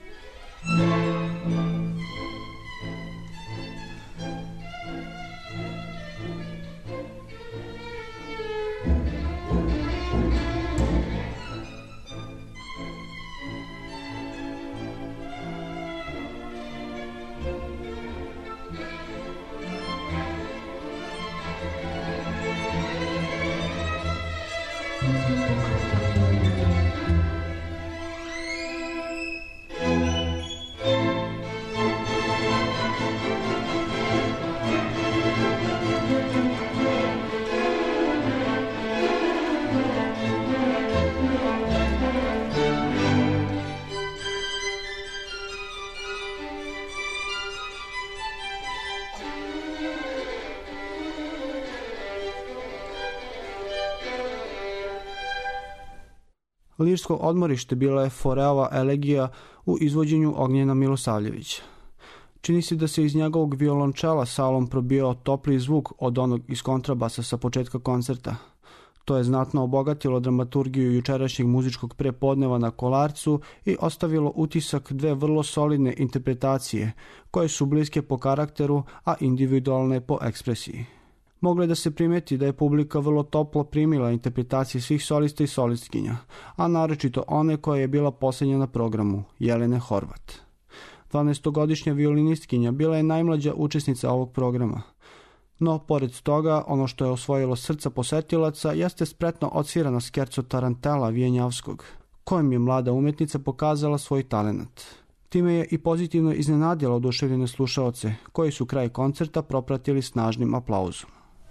Lirsko odmorište bila je Foreova elegija u izvođenju Ognjena Milosavljevića. Čini se da se iz njegovog violončela salom probijao topli zvuk od onog iz kontrabasa sa početka koncerta. To je znatno obogatilo dramaturgiju jučerašnjeg muzičkog prepodneva na Kolarcu i ostavilo utisak dve vrlo solidne interpretacije, koje su bliske po karakteru, a individualne po ekspresiji. Moglo je da se primeti da je publika vrlo toplo primila interpretacije svih solista i solistkinja, a naročito one koja je bila posljednja na programu, Jelene Horvat. 12-godišnja violinistkinja bila je najmlađa učesnica ovog programa. No, pored toga, ono što je osvojilo srca posetilaca jeste spretno odsvirana skerco Tarantela Vijenjavskog, kojim je mlada umetnica pokazala svoj talenat. Time je i pozitivno iznenadila oduševljene slušaoce, koji su kraj koncerta propratili snažnim aplauzom.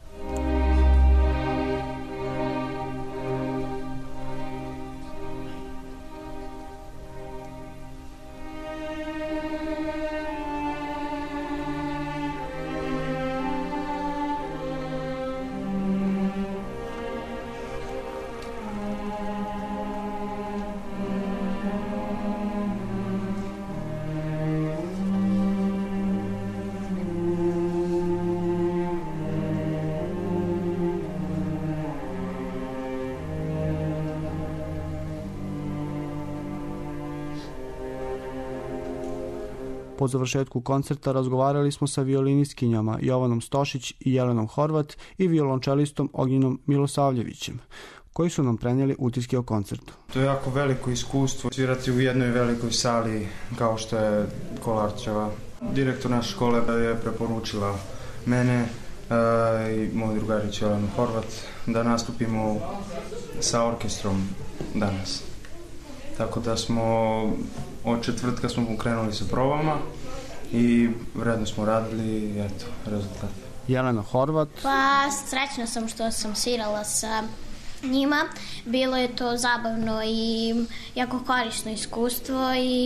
Po završetku koncerta razgovarali smo sa violinistkinjama Jovanom Stošić i Jelenom Horvat i violončelistom Ognjenom Milosavljevićem, koji su nam prenijeli utiske o koncertu. To je jako veliko iskustvo svirati u jednoj velikoj sali kao što je Kolarčeva. Direktor naše škole je preporučila mene i moj drugarić Jelenu Horvat da nastupimo sa orkestrom danas. Tako da smo od četvrtka smo krenuli sa probama i vredno smo radili i eto, rezultat. Jelena Horvat. Pa srećna sam što sam svirala sa njima. Bilo je to zabavno i jako korisno iskustvo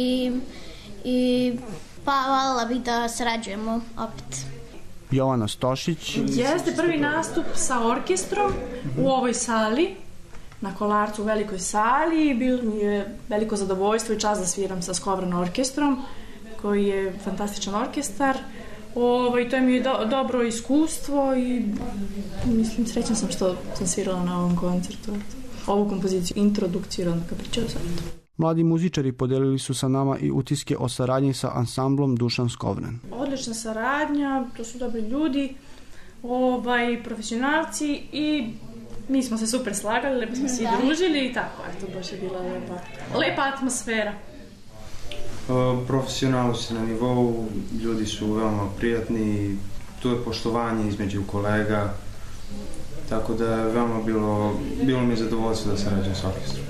i pa voljela bih da sarađujemo opet. Jovana Stošić. Jeste prvi nastup sa orkestrom u ovoj sali, na Kolarcu u velikoj sali. Bilo mi je veliko zadovoljstvo i čast da sviram sa Skobran orkestrom, koji je fantastičan orkestar. To je mi je dobro iskustvo i mislim srećna sam što sam svirala na ovom koncertu. Ovu kompoziciju introdukciju Ronda Capricciosa. Mladi muzičari podelili su sa nama i utiske o saradnji sa ansamblom Dušan Skovran. Odlična saradnja, to su dobri ljudi, profesionalci i mi smo se super slagali, lepo smo se i družili i tako, eto, baš je bila lepa atmosfera. Profesionalno se na nivou, ljudi su veoma prijatni, tu je poštovanje između kolega, tako da je veoma bilo mi zadovoljstvo da sarađujem s orkestrom.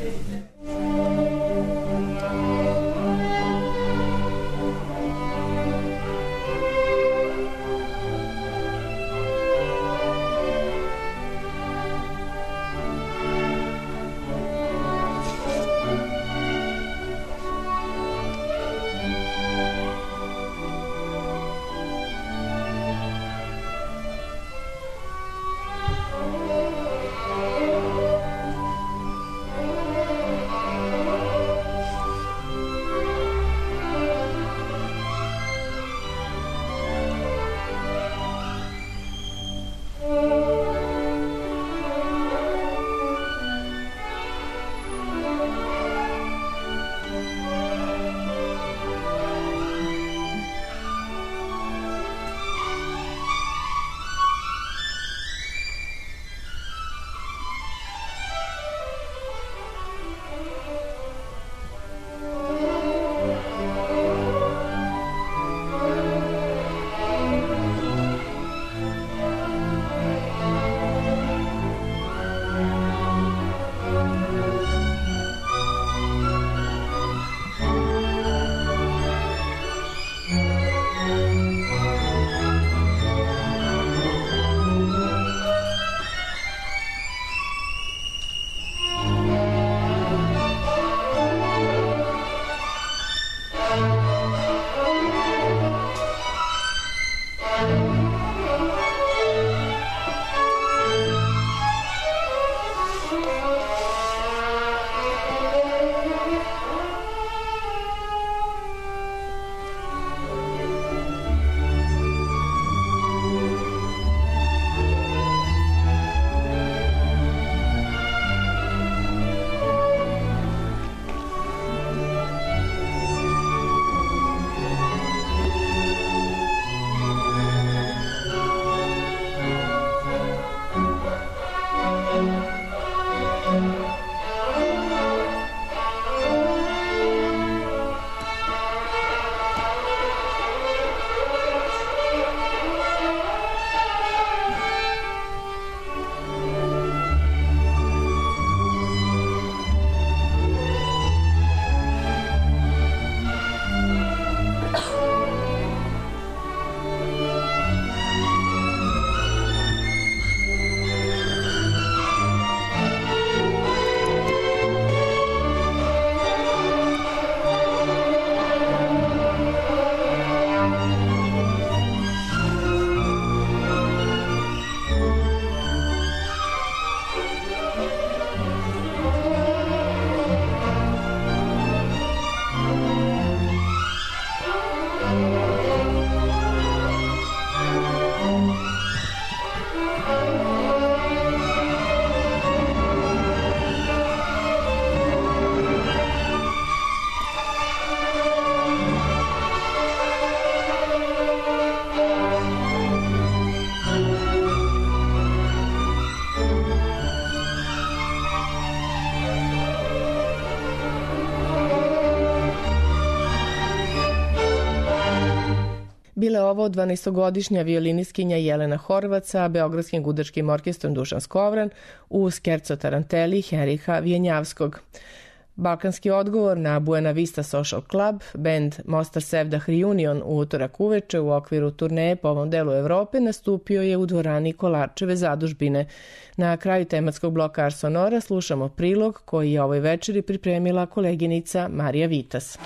Bila je ovo 12-godišnja violinistkinja Jelena Horvat sa Beogradskim gudačkim orkestrom Dušan Skovran u Scherzo Tarantelli Henriha Vijenjavskog. Balkanski odgovor na Buena Vista Social Club, band Mostar Sevdah Reunion u utorak uveče u okviru turneje po ovom delu Evrope nastupio je u dvorani Kolarčeve zadužbine. Na kraju tematskog bloka Ars Sonora slušamo prilog koji je ovoj večeri pripremila koleginica Marija Vitas.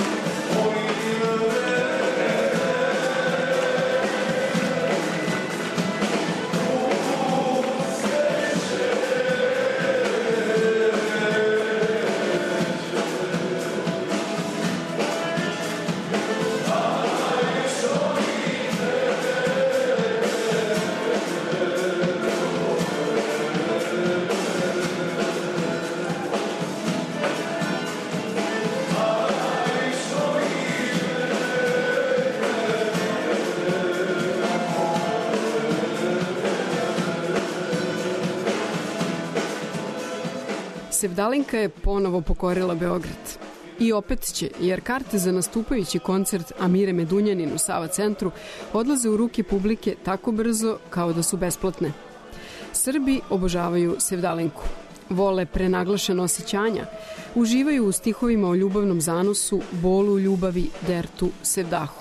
Sevdalinka je ponovo pokorila Beograd. I opet će, jer karte za nastupajući koncert Amire Medunjanin u Sava centru odlaze u ruke publike tako brzo kao da su besplatne. Srbi obožavaju Sevdalinku. Vole prenaglašena osjećanja, uživaju u stihovima o ljubavnom zanosu, bolu, ljubavi, dertu, sevdahu.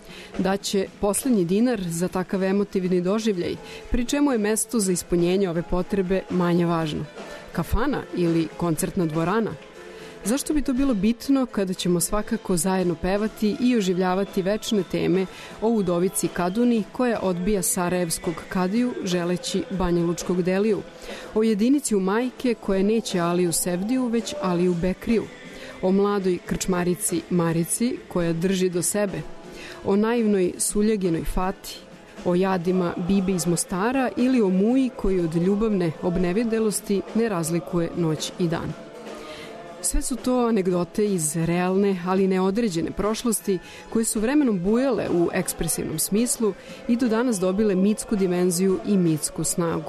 Daće poslednji dinar za takav emotivni doživljaj, pri čemu je mesto za ispunjenje ove potrebe manje važno. Kafana ili koncertna dvorana? Zašto bi to bilo bitno kada ćemo svakako zajedno pevati i oživljavati večne teme o udovici Kaduni koja odbija Sarajevskog Kadiju želeći Banjalučkog Deliju, o jedinici u majke koja neće Aliju Sevdiju već Aliju Bekriju, o mladoj krčmarici Marici koja drži do sebe, o naivnoj Suljaginoj Fati, o jadima Bibi iz Mostara ili o Muji koji od ljubavne obnevidjelosti ne razlikuje noć i dan. Sve su to anegdote iz realne, ali neodređene prošlosti koje su vremenom bujale u ekspresivnom smislu i do danas dobile mitsku dimenziju i mitsku snagu.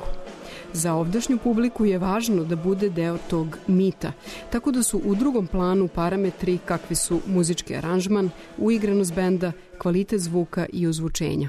Za ovdašnju publiku je važno da bude deo tog mita, tako da su u drugom planu parametri kakvi su muzički aranžman, uigranost benda, kvalitet zvuka i ozvučenja.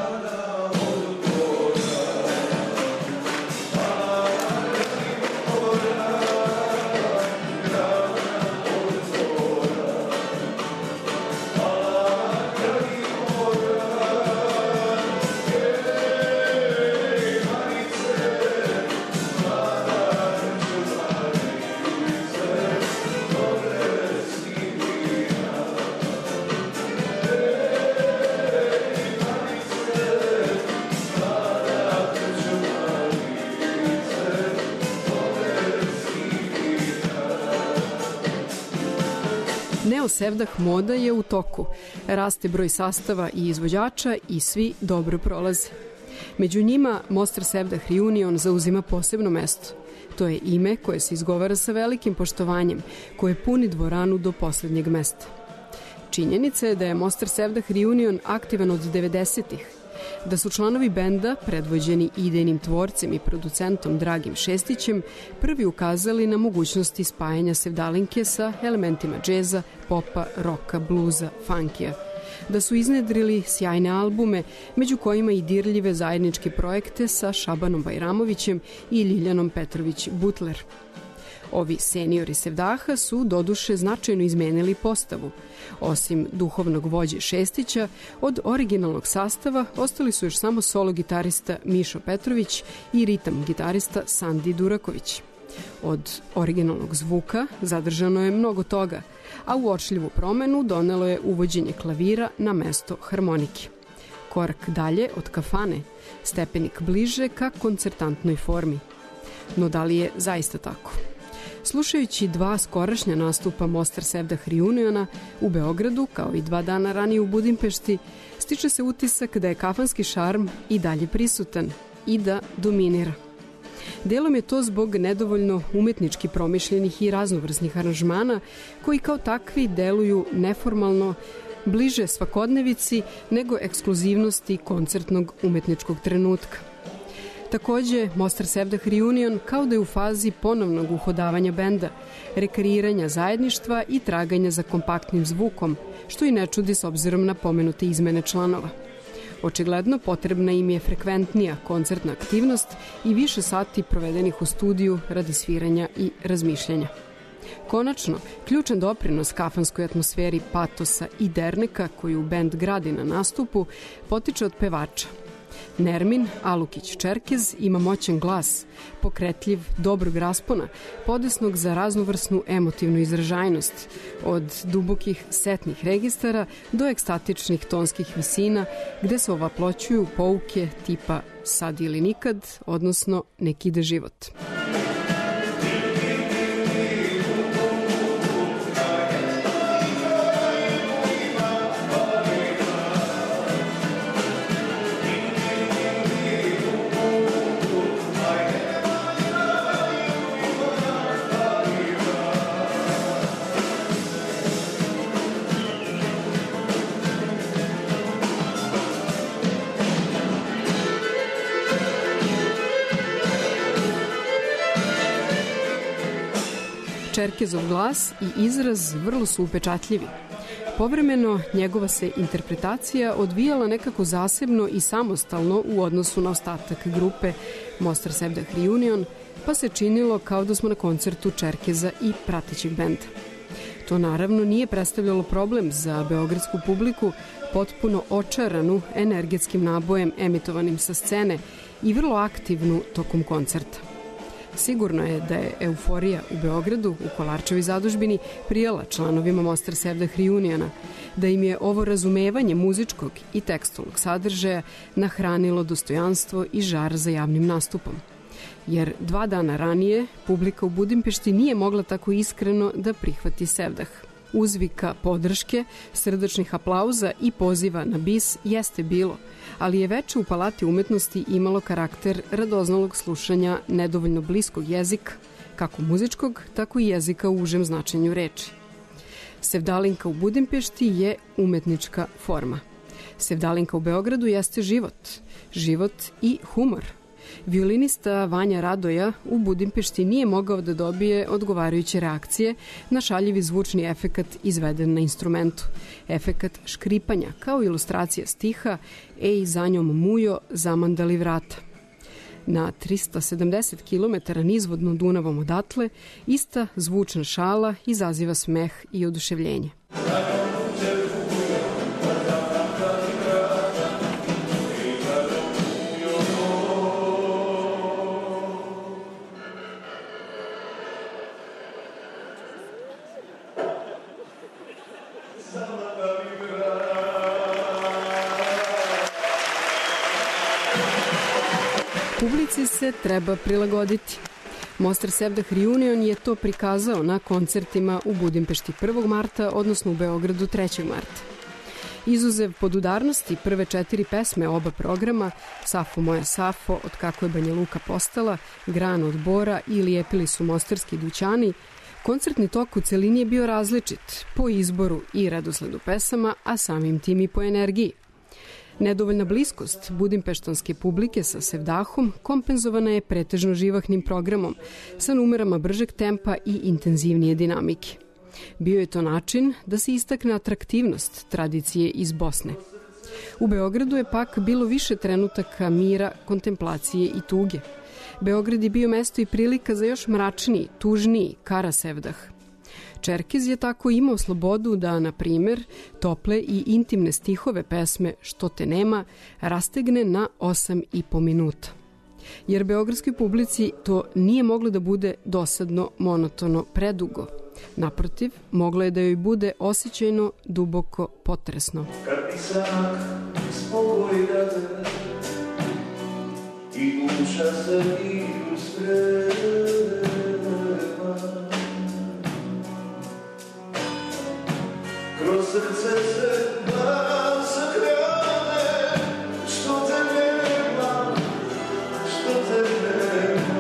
Sevdah moda je u toku, raste broj sastava i izvođača i svi dobro prolaze. Među njima Mostar Sevdah Reunion zauzima posebno mesto. To je ime koje se izgovara sa velikim poštovanjem, koje puni dvoranu do poslednjeg mesta. Činjenica je da je Mostar Sevdah Reunion aktivan od 90-ih da su članovi benda, predvođeni idejnim tvorcem i producentom Dragim Šestićem, prvi ukazali na mogućnosti spajanja sevdalinke sa elementima džeza, popa, roka, bluza, funkija. Da su iznedrili sjajne albume, među kojima i dirljive zajedničke projekte sa Šabanom Bajramovićem i Ljiljanom Petrović-Butler. Ovi seniori sevdaha su doduše značajno izmenili postavu. Osim duhovnog vođe Šestića, od originalnog sastava ostali su još samo solo gitarista Mišo Petrović i ritam gitarista Sandi Duraković. Od originalnog zvuka zadržano je mnogo toga, a uočljivu promenu donelo je uvođenje klavira na mesto harmonike. Korak dalje od kafane, stepenik bliže ka koncertantnoj formi. No da li je zaista tako? Slušajući 2 skorašnja nastupa Mostar Sevdah Reuniona u Beogradu, kao i 2 dana ranije u Budimpešti, stiče se utisak da je kafanski šarm i dalje prisutan i da dominira. Delom je to zbog nedovoljno umetnički promišljenih i raznovrsnih aranžmana koji kao takvi deluju neformalno, bliže svakodnevici nego ekskluzivnosti koncertnog umetničkog trenutka. Takođe, Mostar Sevdah Reunion kao da je u fazi ponovnog uhodavanja benda, rekreiranja zajedništva i traganja za kompaktnim zvukom, što i ne čudi s obzirom na pomenute izmene članova. Očigledno potrebna im je frekventnija koncertna aktivnost i više sati provedenih u studiju radi sviranja i razmišljanja. Konačno, ključan doprinos kafanskoj atmosferi patosa i derneka koju bend gradi na nastupu potiče od pevača. Nermin Alukić-Čerkez ima moćan glas, pokretljiv, dobrog raspona, podesnog za raznovrsnu emotivnu izražajnost, od dubokih setnih registara do ekstatičnih tonskih visina, gde se ovaploćuju pouke tipa sad ili nikad, odnosno nek ide život. Čerkezov glas i izraz vrlo su upečatljivi. Povremeno njegova se interpretacija odvijala nekako zasebno i samostalno u odnosu na ostatak grupe Mostar Sevdah Reunion, pa se činilo kao da smo na koncertu Čerkeza i pratećeg benda. To naravno nije predstavljalo problem za beogradsku publiku, potpuno očaranu energetskim nabojem emitovanim sa scene i vrlo aktivnu tokom koncerta. Sigurno je da je euforija u Beogradu, u Kolarčevoj zadužbini, prijela članovima Mostar Sevdah Reuniona, da im je ovo razumevanje muzičkog i tekstualnog sadržaja nahranilo dostojanstvo i žar za javnim nastupom. Jer 2 dana ranije publika u Budimpešti nije mogla tako iskreno da prihvati Sevdah. Uzvika podrške, srdačnih aplauza i poziva na bis jeste bilo, ali je veče u Palati umetnosti imalo karakter radoznalog slušanja nedovoljno bliskog jezika, kako muzičkog, tako i jezika u užem značenju reči. Sevdalinka u Budimpešti je umetnička forma. Sevdalinka u Beogradu jeste život i humor. Violinista Vanja Radoja u Budimpešti nije mogao da dobije odgovarajuće reakcije na šaljivi zvučni efekat izveden na instrumentu, efekat škripanja kao ilustracija stiha Ej za njom mujo zamandali vrata. Na 370 km nizvodno Dunavom odatle ista zvučna šala izaziva smeh i oduševljenje. Publici se treba prilagoditi. Mostar Sevdah Reunion je to prikazao na koncertima u Budimpešti 1. marta, odnosno u Beogradu 3. marta. Izuzev podudarnosti prve 4 pesme oba programa, Safo moja Safo, Od kako je Banja Luka postala, Gran od bora i Lijepili su mostarski dućani, koncertni tok u celini je bio različit po izboru i redosledu pesama, a samim tim i po energiji. Nedovoljna bliskost budimpeštanske publike sa Sevdahom kompenzovana je pretežno živahnim programom sa numerama bržeg tempa i intenzivnije dinamike. Bio je to način da se istakne atraktivnost tradicije iz Bosne. U Beogradu je pak bilo više trenutaka mira, kontemplacije i tuge. Beograd je bio mesto i prilika za još mračniji, tužniji Kara Sevdah. Čerkez je tako imao slobodu da, na primer, tople i intimne stihove pesme Što te nema rastegne na 8,5 minuta. Jer beogradskoj publici to nije moglo da bude dosadno, monotono, predugo. Naprotiv, moglo je da joj bude osjećajno, duboko, potresno. Kad pisak spokoj rade i uša se miru sprema, kroz srce se glas krade, što te nema, što te nema,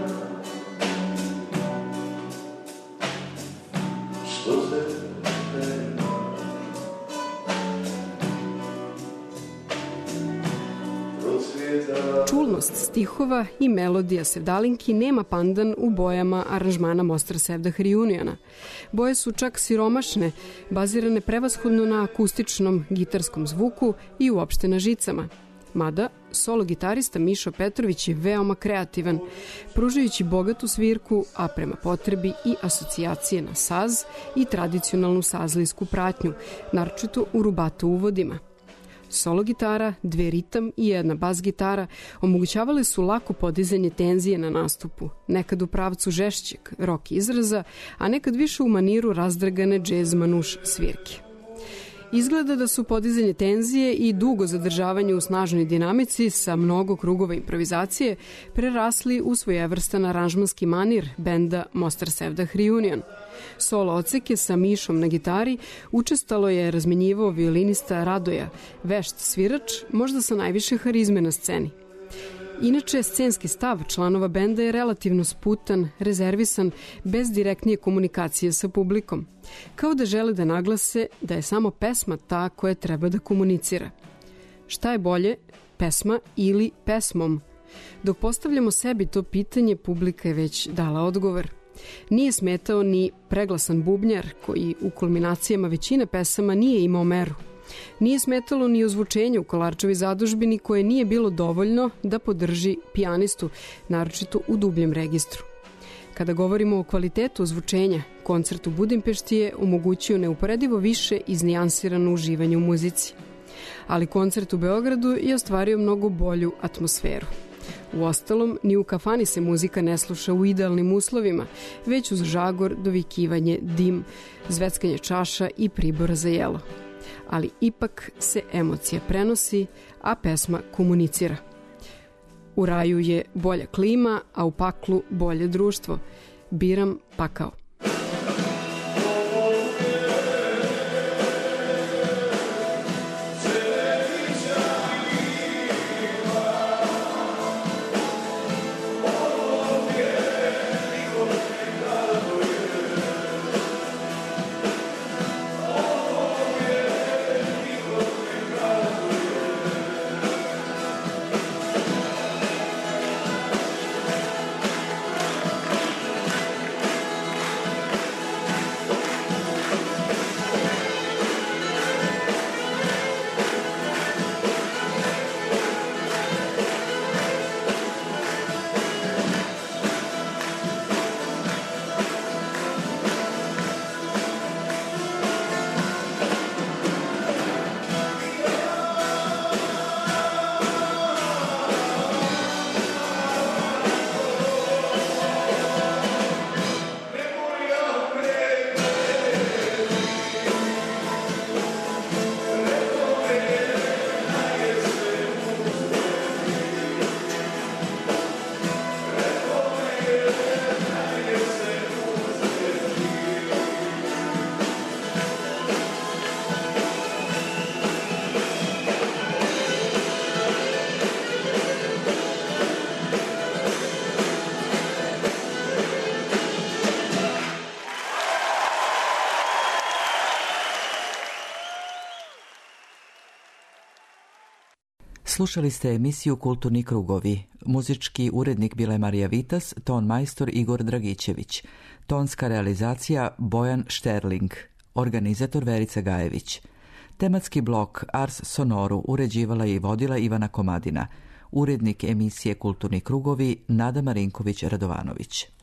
što te nema. Čulnost stihova i melodija Sevdalinki nema pandan u bojama aranžmana Mostar Sevdah Reuniona. Boje su čak siromašne, bazirane prevashodno na akustičnom gitarskom zvuku i uopšte na žicama. Mada, solo gitarista Mišo Petrović je veoma kreativan, pružajući bogatu svirku, a prema potrebi i asocijacije na saz i tradicionalnu sazlijsku pratnju, naročito u rubato uvodima. Solo gitara, 2 ritam i 1 bas gitara omogućavale su lako podizanje tenzije na nastupu, nekad u pravcu žešćeg rock izraza, a nekad više u maniru razdragane džez manuš svirke. Izgleda da su podizanje tenzije i dugo zadržavanje u snažnoj dinamici sa mnogo krugova improvizacije prerasli u svojevrstan aranžmanski manir benda Mostar Sevdah Reunion. Solo odseke sa Mišom na gitari učestalo je razmenjivao violinista Radoja, vešt svirač, možda sa najviše harizme na sceni. Inače, scenski stav članova benda je relativno sputan, rezervisan, bez direktnije komunikacije sa publikom. Kao da žele da naglase da je samo pesma ta koja treba da komunicira. Šta je bolje, pesma ili pesmom? Dok postavljamo sebi to pitanje, publika je već dala odgovor. Nije smetao ni preglasan bubnjar, koji u kulminacijama većine pesama nije imao meru. Nije smetalo ni ozvučenje u Kolarčevoj zadužbini koje nije bilo dovoljno da podrži pijanistu, naročito u dubljem registru. Kada govorimo o kvalitetu ozvučenja, koncert u Budimpešti je omogućio neuporedivo više iznijansirano uživanje u muzici. Ali koncert u Beogradu je ostvario mnogo bolju atmosferu. Uostalom, ni u kafani se muzika ne sluša u idealnim uslovima, već uz žagor, dovikivanje, dim, zveckanje čaša i pribora za jelo. Ali ipak se emocija prenosi, a pesma komunicira. U raju je bolja klima, a u paklu bolje društvo. Biram pakao. Slušali ste emisiju Kulturni krugovi. Muzički urednik bila je Marija Vitas, ton majstor Igor Dragićević, tonska realizacija Bojan Šterling, organizator Verica Gajević. Tematski blok Ars Sonoru uređivala je i vodila Ivana Komadina, urednik emisije Kulturni krugovi Nada Marinković-Radovanović.